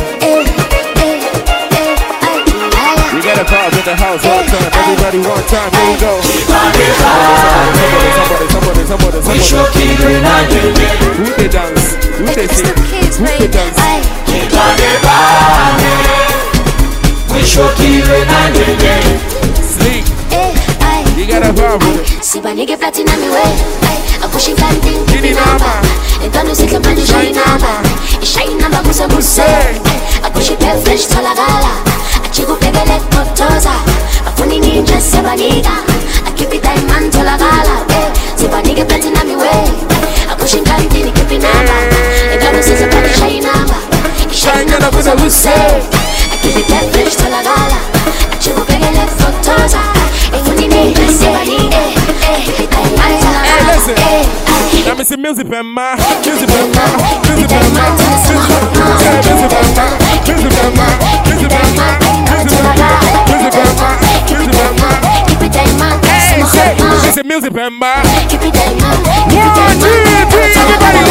we got a vibe in the house one time, everybody one time, here we go. Somebody. Who they dance? Who they sing? Who they dance? Sleep. You got a problem. Si ba nigga platina mi way. I push it down thing. Gini nama. And don't sit up on the shine nama. Shine nama musa musa. I push it fresh to la gala. I chico pegale kotoza. I funny ninja se ba nigga. I keep it diamond to la gala. Si ba nigga platina mi way. I push it down thing keep it nama. And don't sit up on the shine nama. Shine nama musa musa. I keep it fresh to la gala. I chico pegale kotoza. Hey, listen. Let me see music, man. Music, man. Music, man. Hey, say, this is music, man. 1, 2, 3, everybody.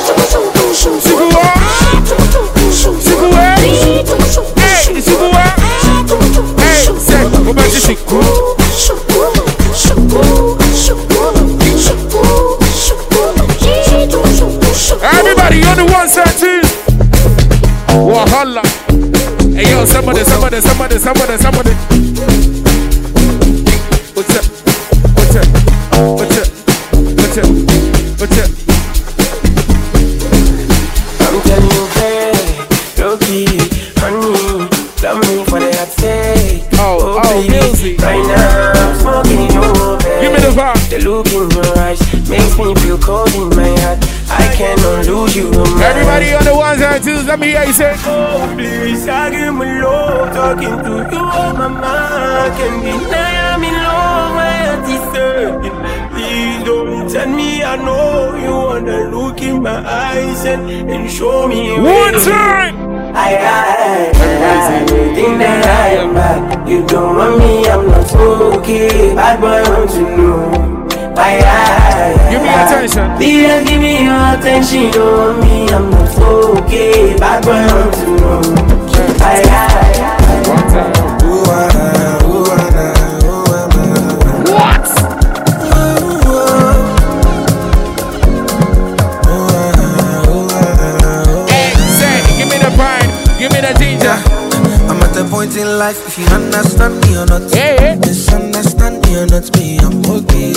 Hey, say, what about this shit? Everybody on the 1 side, 2. Wahala. Hey yo, somebody. What's up? I'm telling you, babe, low-key, honey, love me for the hot take. Oh, music. Right now, I'm smoking you, babe. Give me the vibe. The look in your eyes makes me feel cold in my heart. I cannot lose you. Everybody on the 1s and 2s, let me hear you say. Oh, please, I give me love. Talking to you, oh, mama. Can't deny I'm in love. My heart is hurting. Please don't tell me I know you wanna look in my eyes and show me. One time. I think that I am bad. You don't want me, I'm not okay. Bad boy, I want to know. Give me attention. Please give me your attention. On me, I'm not okay. Bad boy, I want to know. What? Hey, say, give me the pine, give me the ginger. I'm at the point in life, if you understand me or not. Misunderstand me or not, me, I'm okay.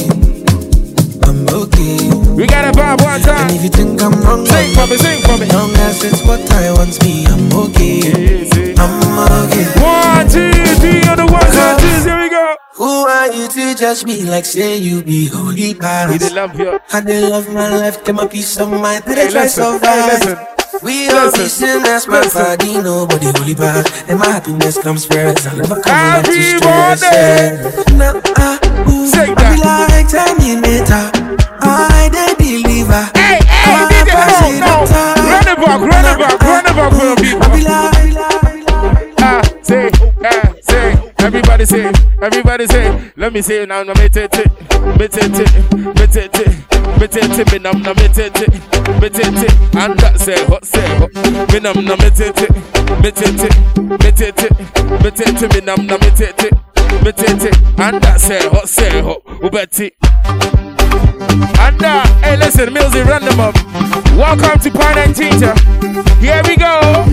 We got a vibe 1 time. And if you think I'm wrong, sing for me. Long as it's what I want, me, I'm okay. I'm okay. 1, 2, 3 on the 1s and 2s, here we go. Who are you to judge me like say you be holy past? We love you. I did love my life, them a piece of mind, did I try survive? We all be sinners, my body, nobody holy past. And my happiness comes first, I never come back to stress. Now I be like Terminator, I the believer. Hey, DJ, no. Run it back for your people. I be like, say, everybody say, let me say it now, me tete, and that say, what say, me nam na me tete, and that say, what say, ubeti. And hey, listen, music random up. Welcome to Pine and Ginger. Here we go.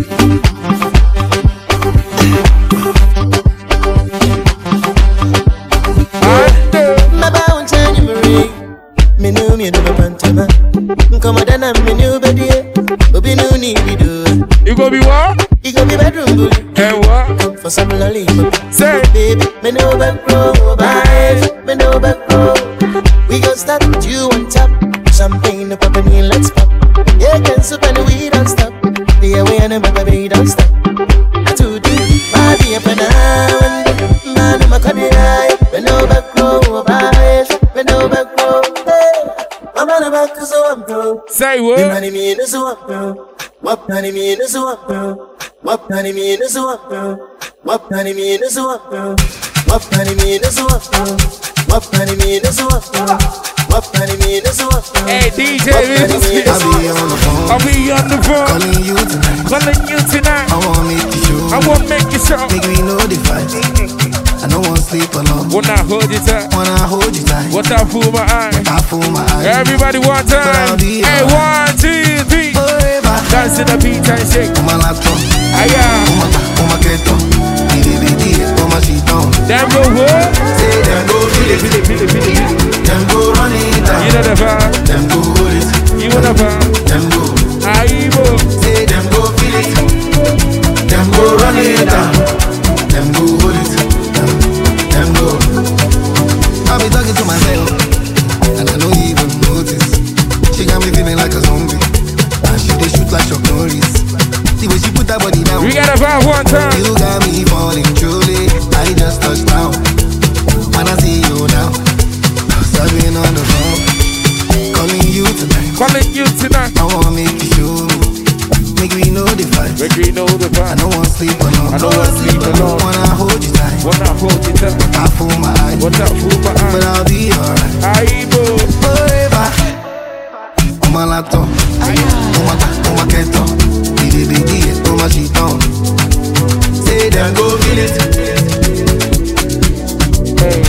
Me know me do pantama. Come on, then me new bedi. Obi no need we do. You go be what? You go be bedroom bully. And what? Come for some lollipop. Say, baby, me know back row, bye. Me know back row. We gon' start with you on top. Champagne up and in, let's pop. Yeah, can soup and we don't stop. The way and my baby don't stop. I do deep, body up and down. Man, I'm a cutty eye. Me know back row, bye. Me know back row. I'm on the back, so I'm pro. Say what? Me mean is so I'm pro. What money mean is so I'm pro. What money mean is so I'm pro. What money mean is so I'm pro. What money mean is so I'm pro. What money mean is so I'm pro. What money mean is so I'm pro. Hey DJ, I'll be on the phone. Calling you tonight. I won't make you show. Make me know the vibes. I don't want to sleep alone. Wanna hold you tight. What I fool my eye. I fool my eye. Everybody one time. Hey, 1, 2, 3. Forever Dance to the beat and shake. Aya. Them go what? Say them go feel it. Them go run it down. You know the vibe. Them go hold it. You know the vibe. Them go. Aibo. Say them go feel it. Them go run it down. Them go hold it. Them go. I be talking to myself, and I know you even notice. She got me feeling like a zombie, and she dey shoot like Chuck Norris. The way she put her body down. We gotta vibe one time. You got me falling truly. I just touched down. When I see you now, serving on the phone, calling you tonight. Calling you tonight. I wanna make you show me. Make me know the vibe. Make me know the vibe. I don't wanna sleep alone. I don't wanna sleep alone. Wanna hold you tight. Wanna hold you tight. I fool my eyes. What up, fool my eyes? But I'll be alright. Aibo. Forever. On my laptop. On my keto. Baby, on my sheet on. Say them go feel it. Hey.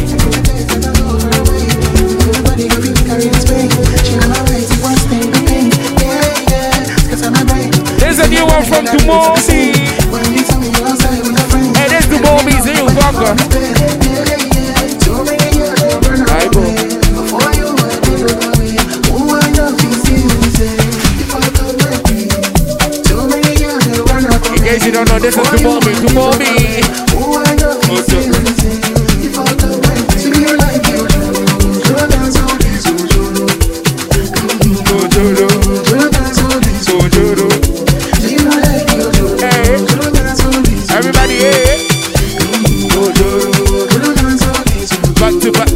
There's a new one from Dumobi. Hey, there's Dumobi's new bunker. Aibo. In case you don't know, this is Dumobi. Everybody, hey. Back to back.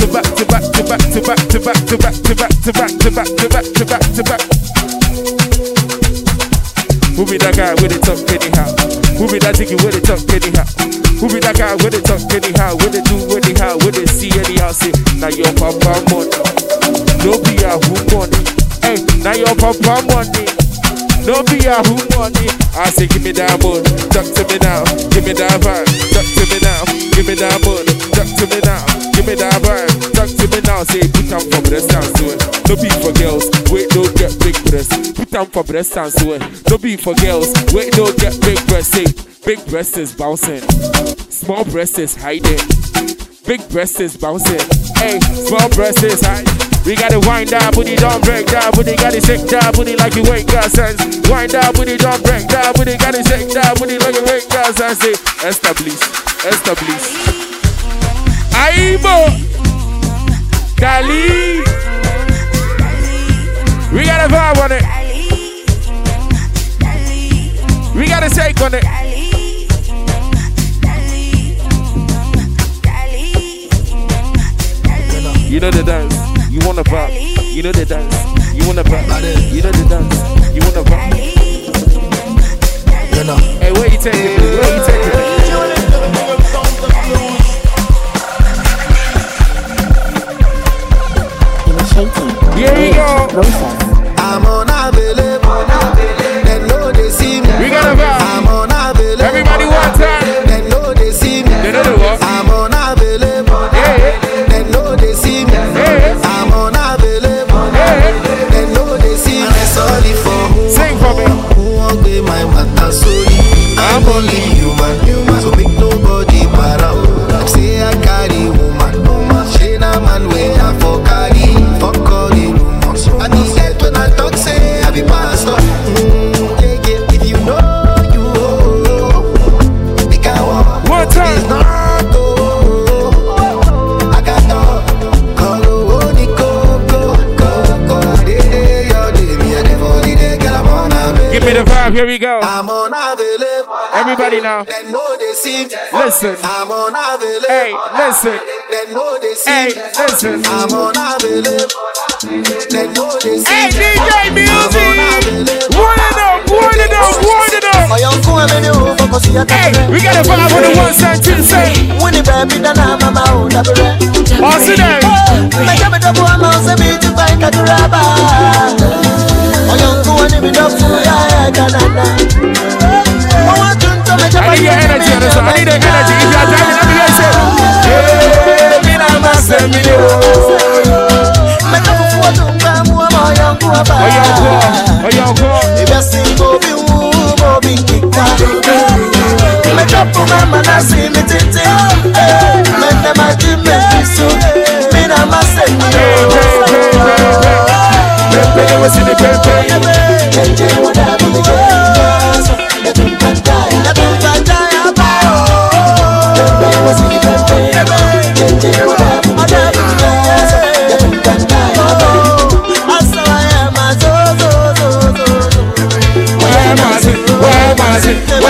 Who be that guy with the talk anyhow? Who be that ticket with the talk anyhow? Who be that guy with the talk anyhow? With the do anyhow? With the see anyhow? Say, now your papa money. No be a who money. Hey, now your papa money. No be a who money. I say, give me that money. Talk to me now. Give me that vibe. Talk to me now. Give me that money. Talk to me now. Give me that vibe. Talk to me now. Say, put on for breast and sweat. No be for girls. Wait, don't get big breasts. Put on for breast and sweat. No be for girls. Wait, don't get big breasts. Say, big breasts is bouncing. Small breasts is hiding. Big breasts is bouncing. Hey, small breasts is hiding. We gotta wind that booty, don't break that booty. Gotta shake that booty like you ain't got sense. Wind that booty, don't break that booty. Gotta shake that booty like you ain't got sense. Say, establish. Aibo, Dali. We gotta vibe on it. We gotta shake on it. You know the dance. You wanna vibe. You know the dance. You wanna vibe. You know the dance. You wanna vibe. Hey, where you taking me? Where you taking me? Here we go. I'm unavailable. They know they see me. We gotta vibe. I'm unavailable. Everybody one time. They know they see me. They know the what? I'm unavailable. Hey. They know they see me. Hey. I'm unavailable. Hey. They know they see me. I'm sorry for who. Sing for me. Who won't be my matter? Sorry. I'm only human. So make nobody para. Like say I carry woman. She na man way I for carry. Fuck all the rumors. I be dead when I talk say I be pastor. Yeah. If you know you become one time. It's not I got no. Call the coco. Give me the vibe. Here we go. I'm unavailable. Everybody now. They know they see me. Listen. I'm unavailable. Hey, listen. They know they see Hey, me. listen. I'm unavailable. They know they see Hey, me. DJ Music. Warn it up. Hey, we gotta vibe with the 1 cent, 2 cent. Awesome day. I need your energy on this one. I need the energy. If you're driving, let me hear you say, hey, me not master, me no.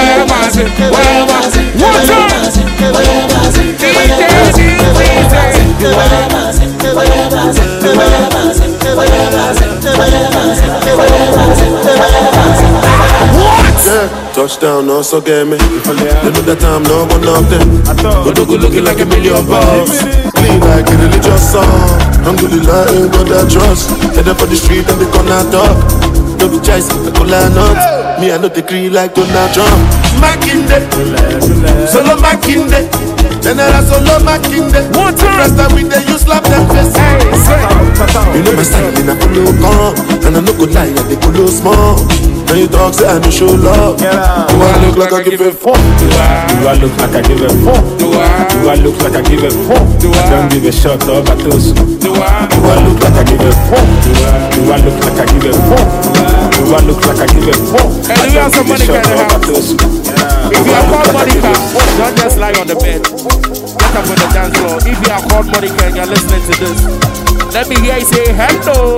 Touchdown, also get me. They know that I'm not one of them. Go looking like $1 million. Clean like a religious song. Alhamdulillah, ain't got that trust. Head up on the street and they gonna talk. No be choice, I call her not. Me, I know the cream like Donald Trump. Makinde, solo Makinde. General solo Makinde. First time we they use slap them face. You know my style in a follow come. And I no go lie, I they follow small. When you talk, say I no show love. Do I look like I give a fuck? Do I look like I give a fuck? Do I look like I give a fuck? I don't give a shot of a toast. Do I look like I give a fuck? Do I look like I give a fuck? Do I look like I give a fuck? And you have some money in the house. If you are called Monica, don't just lie on the bed. Get up on the dance floor. If you are called Monica and you're listening to this, let me hear you say hello.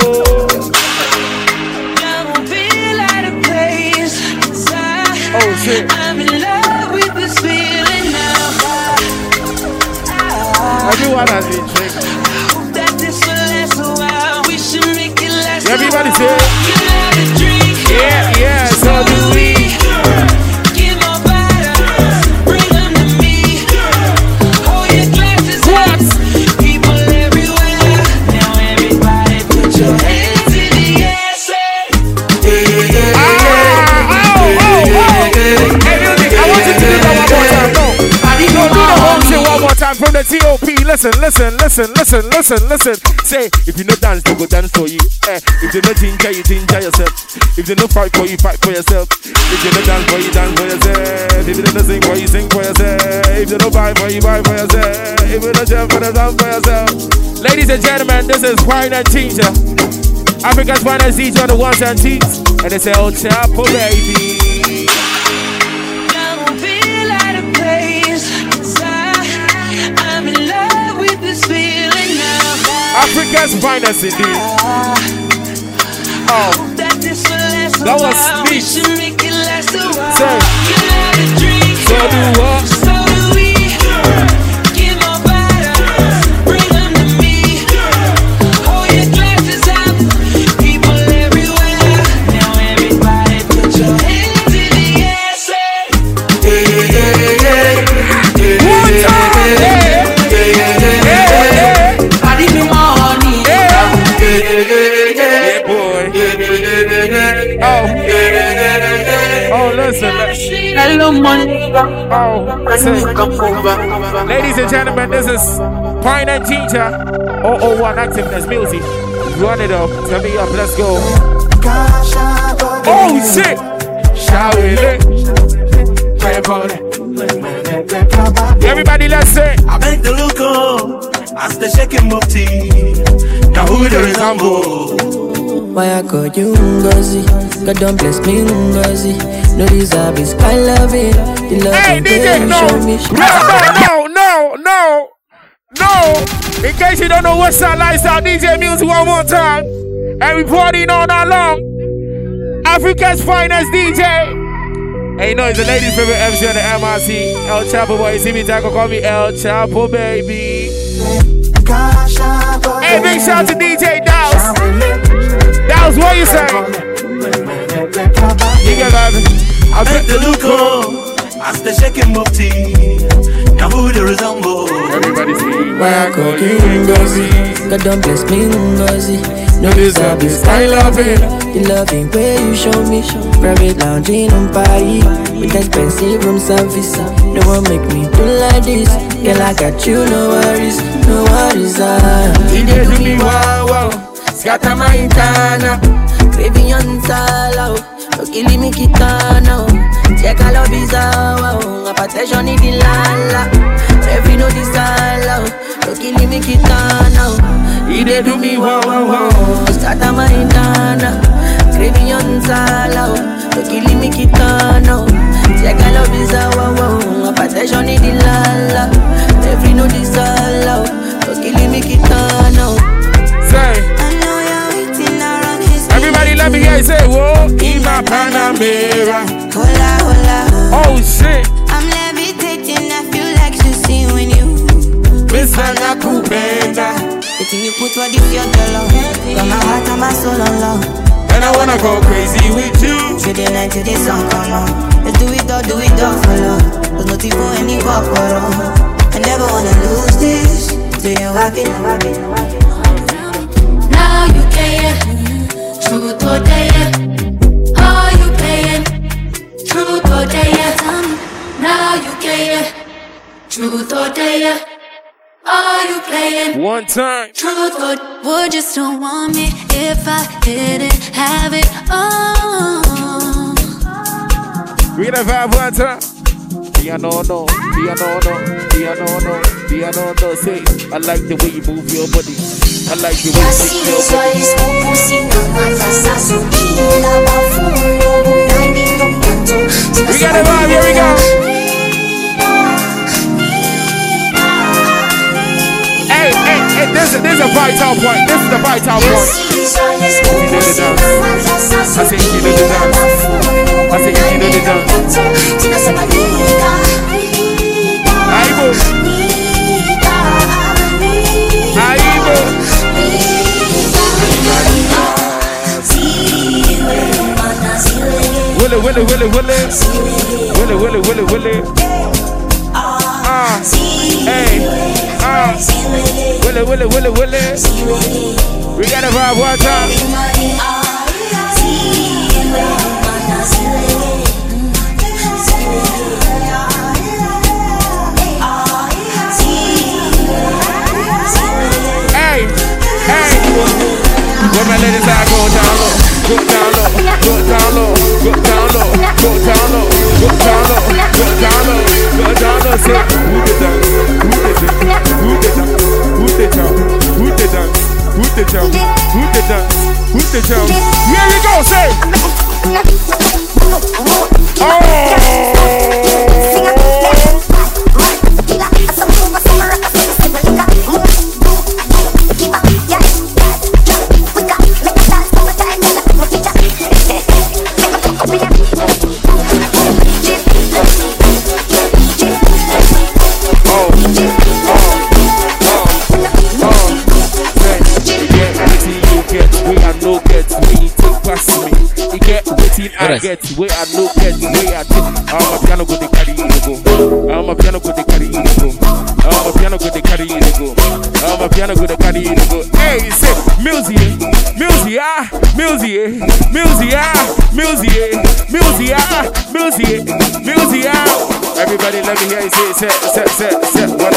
Oh shit. I'm in love with this feeling now. Everyone has been drinking. Hope that this will last a while. We should make it last. Everybody say, yeah, so do we. Give more bottles, bring them to me. Hold your glasses up. People everywhere. Now everybody put your hands in the air. From the TOP, listen. Say, if you no dance, they go dance for you. If you no ginger, you ginger yourself. If you no fight for you, fight for yourself. If you no dance for you, dance for yourself. If you no sing for you, sing for yourself. If you no buy for you, buy for yourself. If you no jump for yourself, for yourself. Ladies and gentlemen, this is Wine and Ginger. Africa's finest DJ on the ones and twos. And they say, oh, Chapo, baby. Africa's finest indeed. Oh, that was me. Say, so do what? So do we. Give more bottles, bring them to me. Hold your glasses up, people everywhere. Now everybody put your hands in the air. Say, one time. Hello, money. Ladies and gentlemen, this is Wine and Ginger 001 Activeness Music. Run it up, turn me up, let's go. Oh shit! Shall we everybody, let's say. I make the look up as the shaking booty. Now who the resemble? Why I call you Ngozi? God don't bless me Ngozi. No deserve is I love it. The love hey DJ, no, in case you don't know what's that lifestyle, DJ Music one more time. And we partying all night long. Africa's finest DJ. Hey, you know it's the ladies' favorite MC on the MRC. El Chapo boy, you see me tackle, call me El Chapo baby. Hey, big shout to DJ Dows. Dows, what you say? You get that? I bet the look up as the shaking booty. Now who the resemble? Everybody see. Why I call you Ngozi? God don't bless me Ngozi. No deserve this, I love it. The loving way you show me. Private lounging on party with expensive room service. No one make me do like this. Girl, I got you, no worries, no worries. He did do me wow, scatter my intana. Craving on sala, no killing me kitana. Check all of his wow, a protection in the lala. Every no desala, no killing me kitana. He did do me wow, scatter my intana. Craving on sala, no killing me kitana. Check all of his wow, a protection in the lala. Every no desala, no killing me kitana. Say. Everybody let me hear you say, whoa, in my Panamera. Hola, hola. Oh shit. I'm levitating, I feel like Susie when you Miss Nakupenda. the thing you put for the fear dollar. Got my heart and my soul on love. And I wanna go crazy with you. Through the night till the sun come out. Let's do it all for love. There's nothing for any corporal. I never wanna lose this. So you happy. Now you paying, truth or dare. Are you paying, truth or dare? Now you paying, truth or dare. Are you playing? One time. Truth or would you still want me if I didn't have it all? We gonna vibe one time. Piano no, say I like the way you move your body. I like the way you move your body. We gotta vibe, here we go. Hey, this is a vital point. This is the vital point. You know the dance. I say you know the dance. I say you know the dance. Aibo. Willy. Hey. Willy. We gotta vibe one time. Hey. When my ladies are go down low, go down low, go down low, go down low, go down low, go down low, go down low, go down low. Say who the dance, who the dance, who the dance, who the dance, who the dance, who the dance, who the dance, who the dance. Here we go, say. Oh. I get where I know get where I take. I'm a piano go they carry you go. I'm a piano go they carry you go. I'm a piano go they carry you go. I'm a piano go they carry you go. Hey, say music. Everybody let me hear you say set what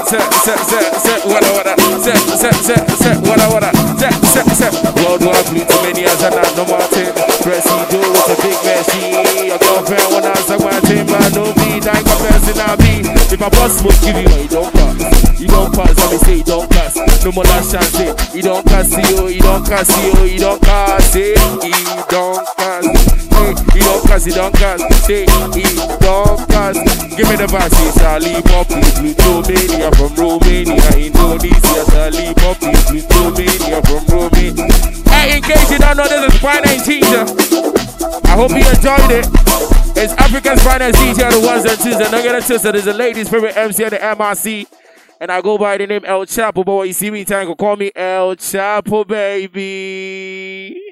World War Blue too many as I know Martin. Presido with a big machine. Your girlfriend when I suck my team, I know me, dying a person I be. If I boss smoke give you, you don't pass. You don't pass, let me say you don't pass. No more last chance, say you don't pass, you don't pass, you don't pass, say you don't pass. He don't pass, say he don't pass. Give me the pass, Charlie Poppy, Plutomania from Romania, Indonesia, Charlie Poppy, Plutomania from Romania. Hey, in case you don't know, this is Finance Teacher. I hope you enjoyed it. It's Africa's Finance Teacher, the ones and twos, and don't get it twisted. There's a ladies' favorite MC at the MRC. And I go by the name El Chapo, but when you see me, time, call me El Chapo, baby.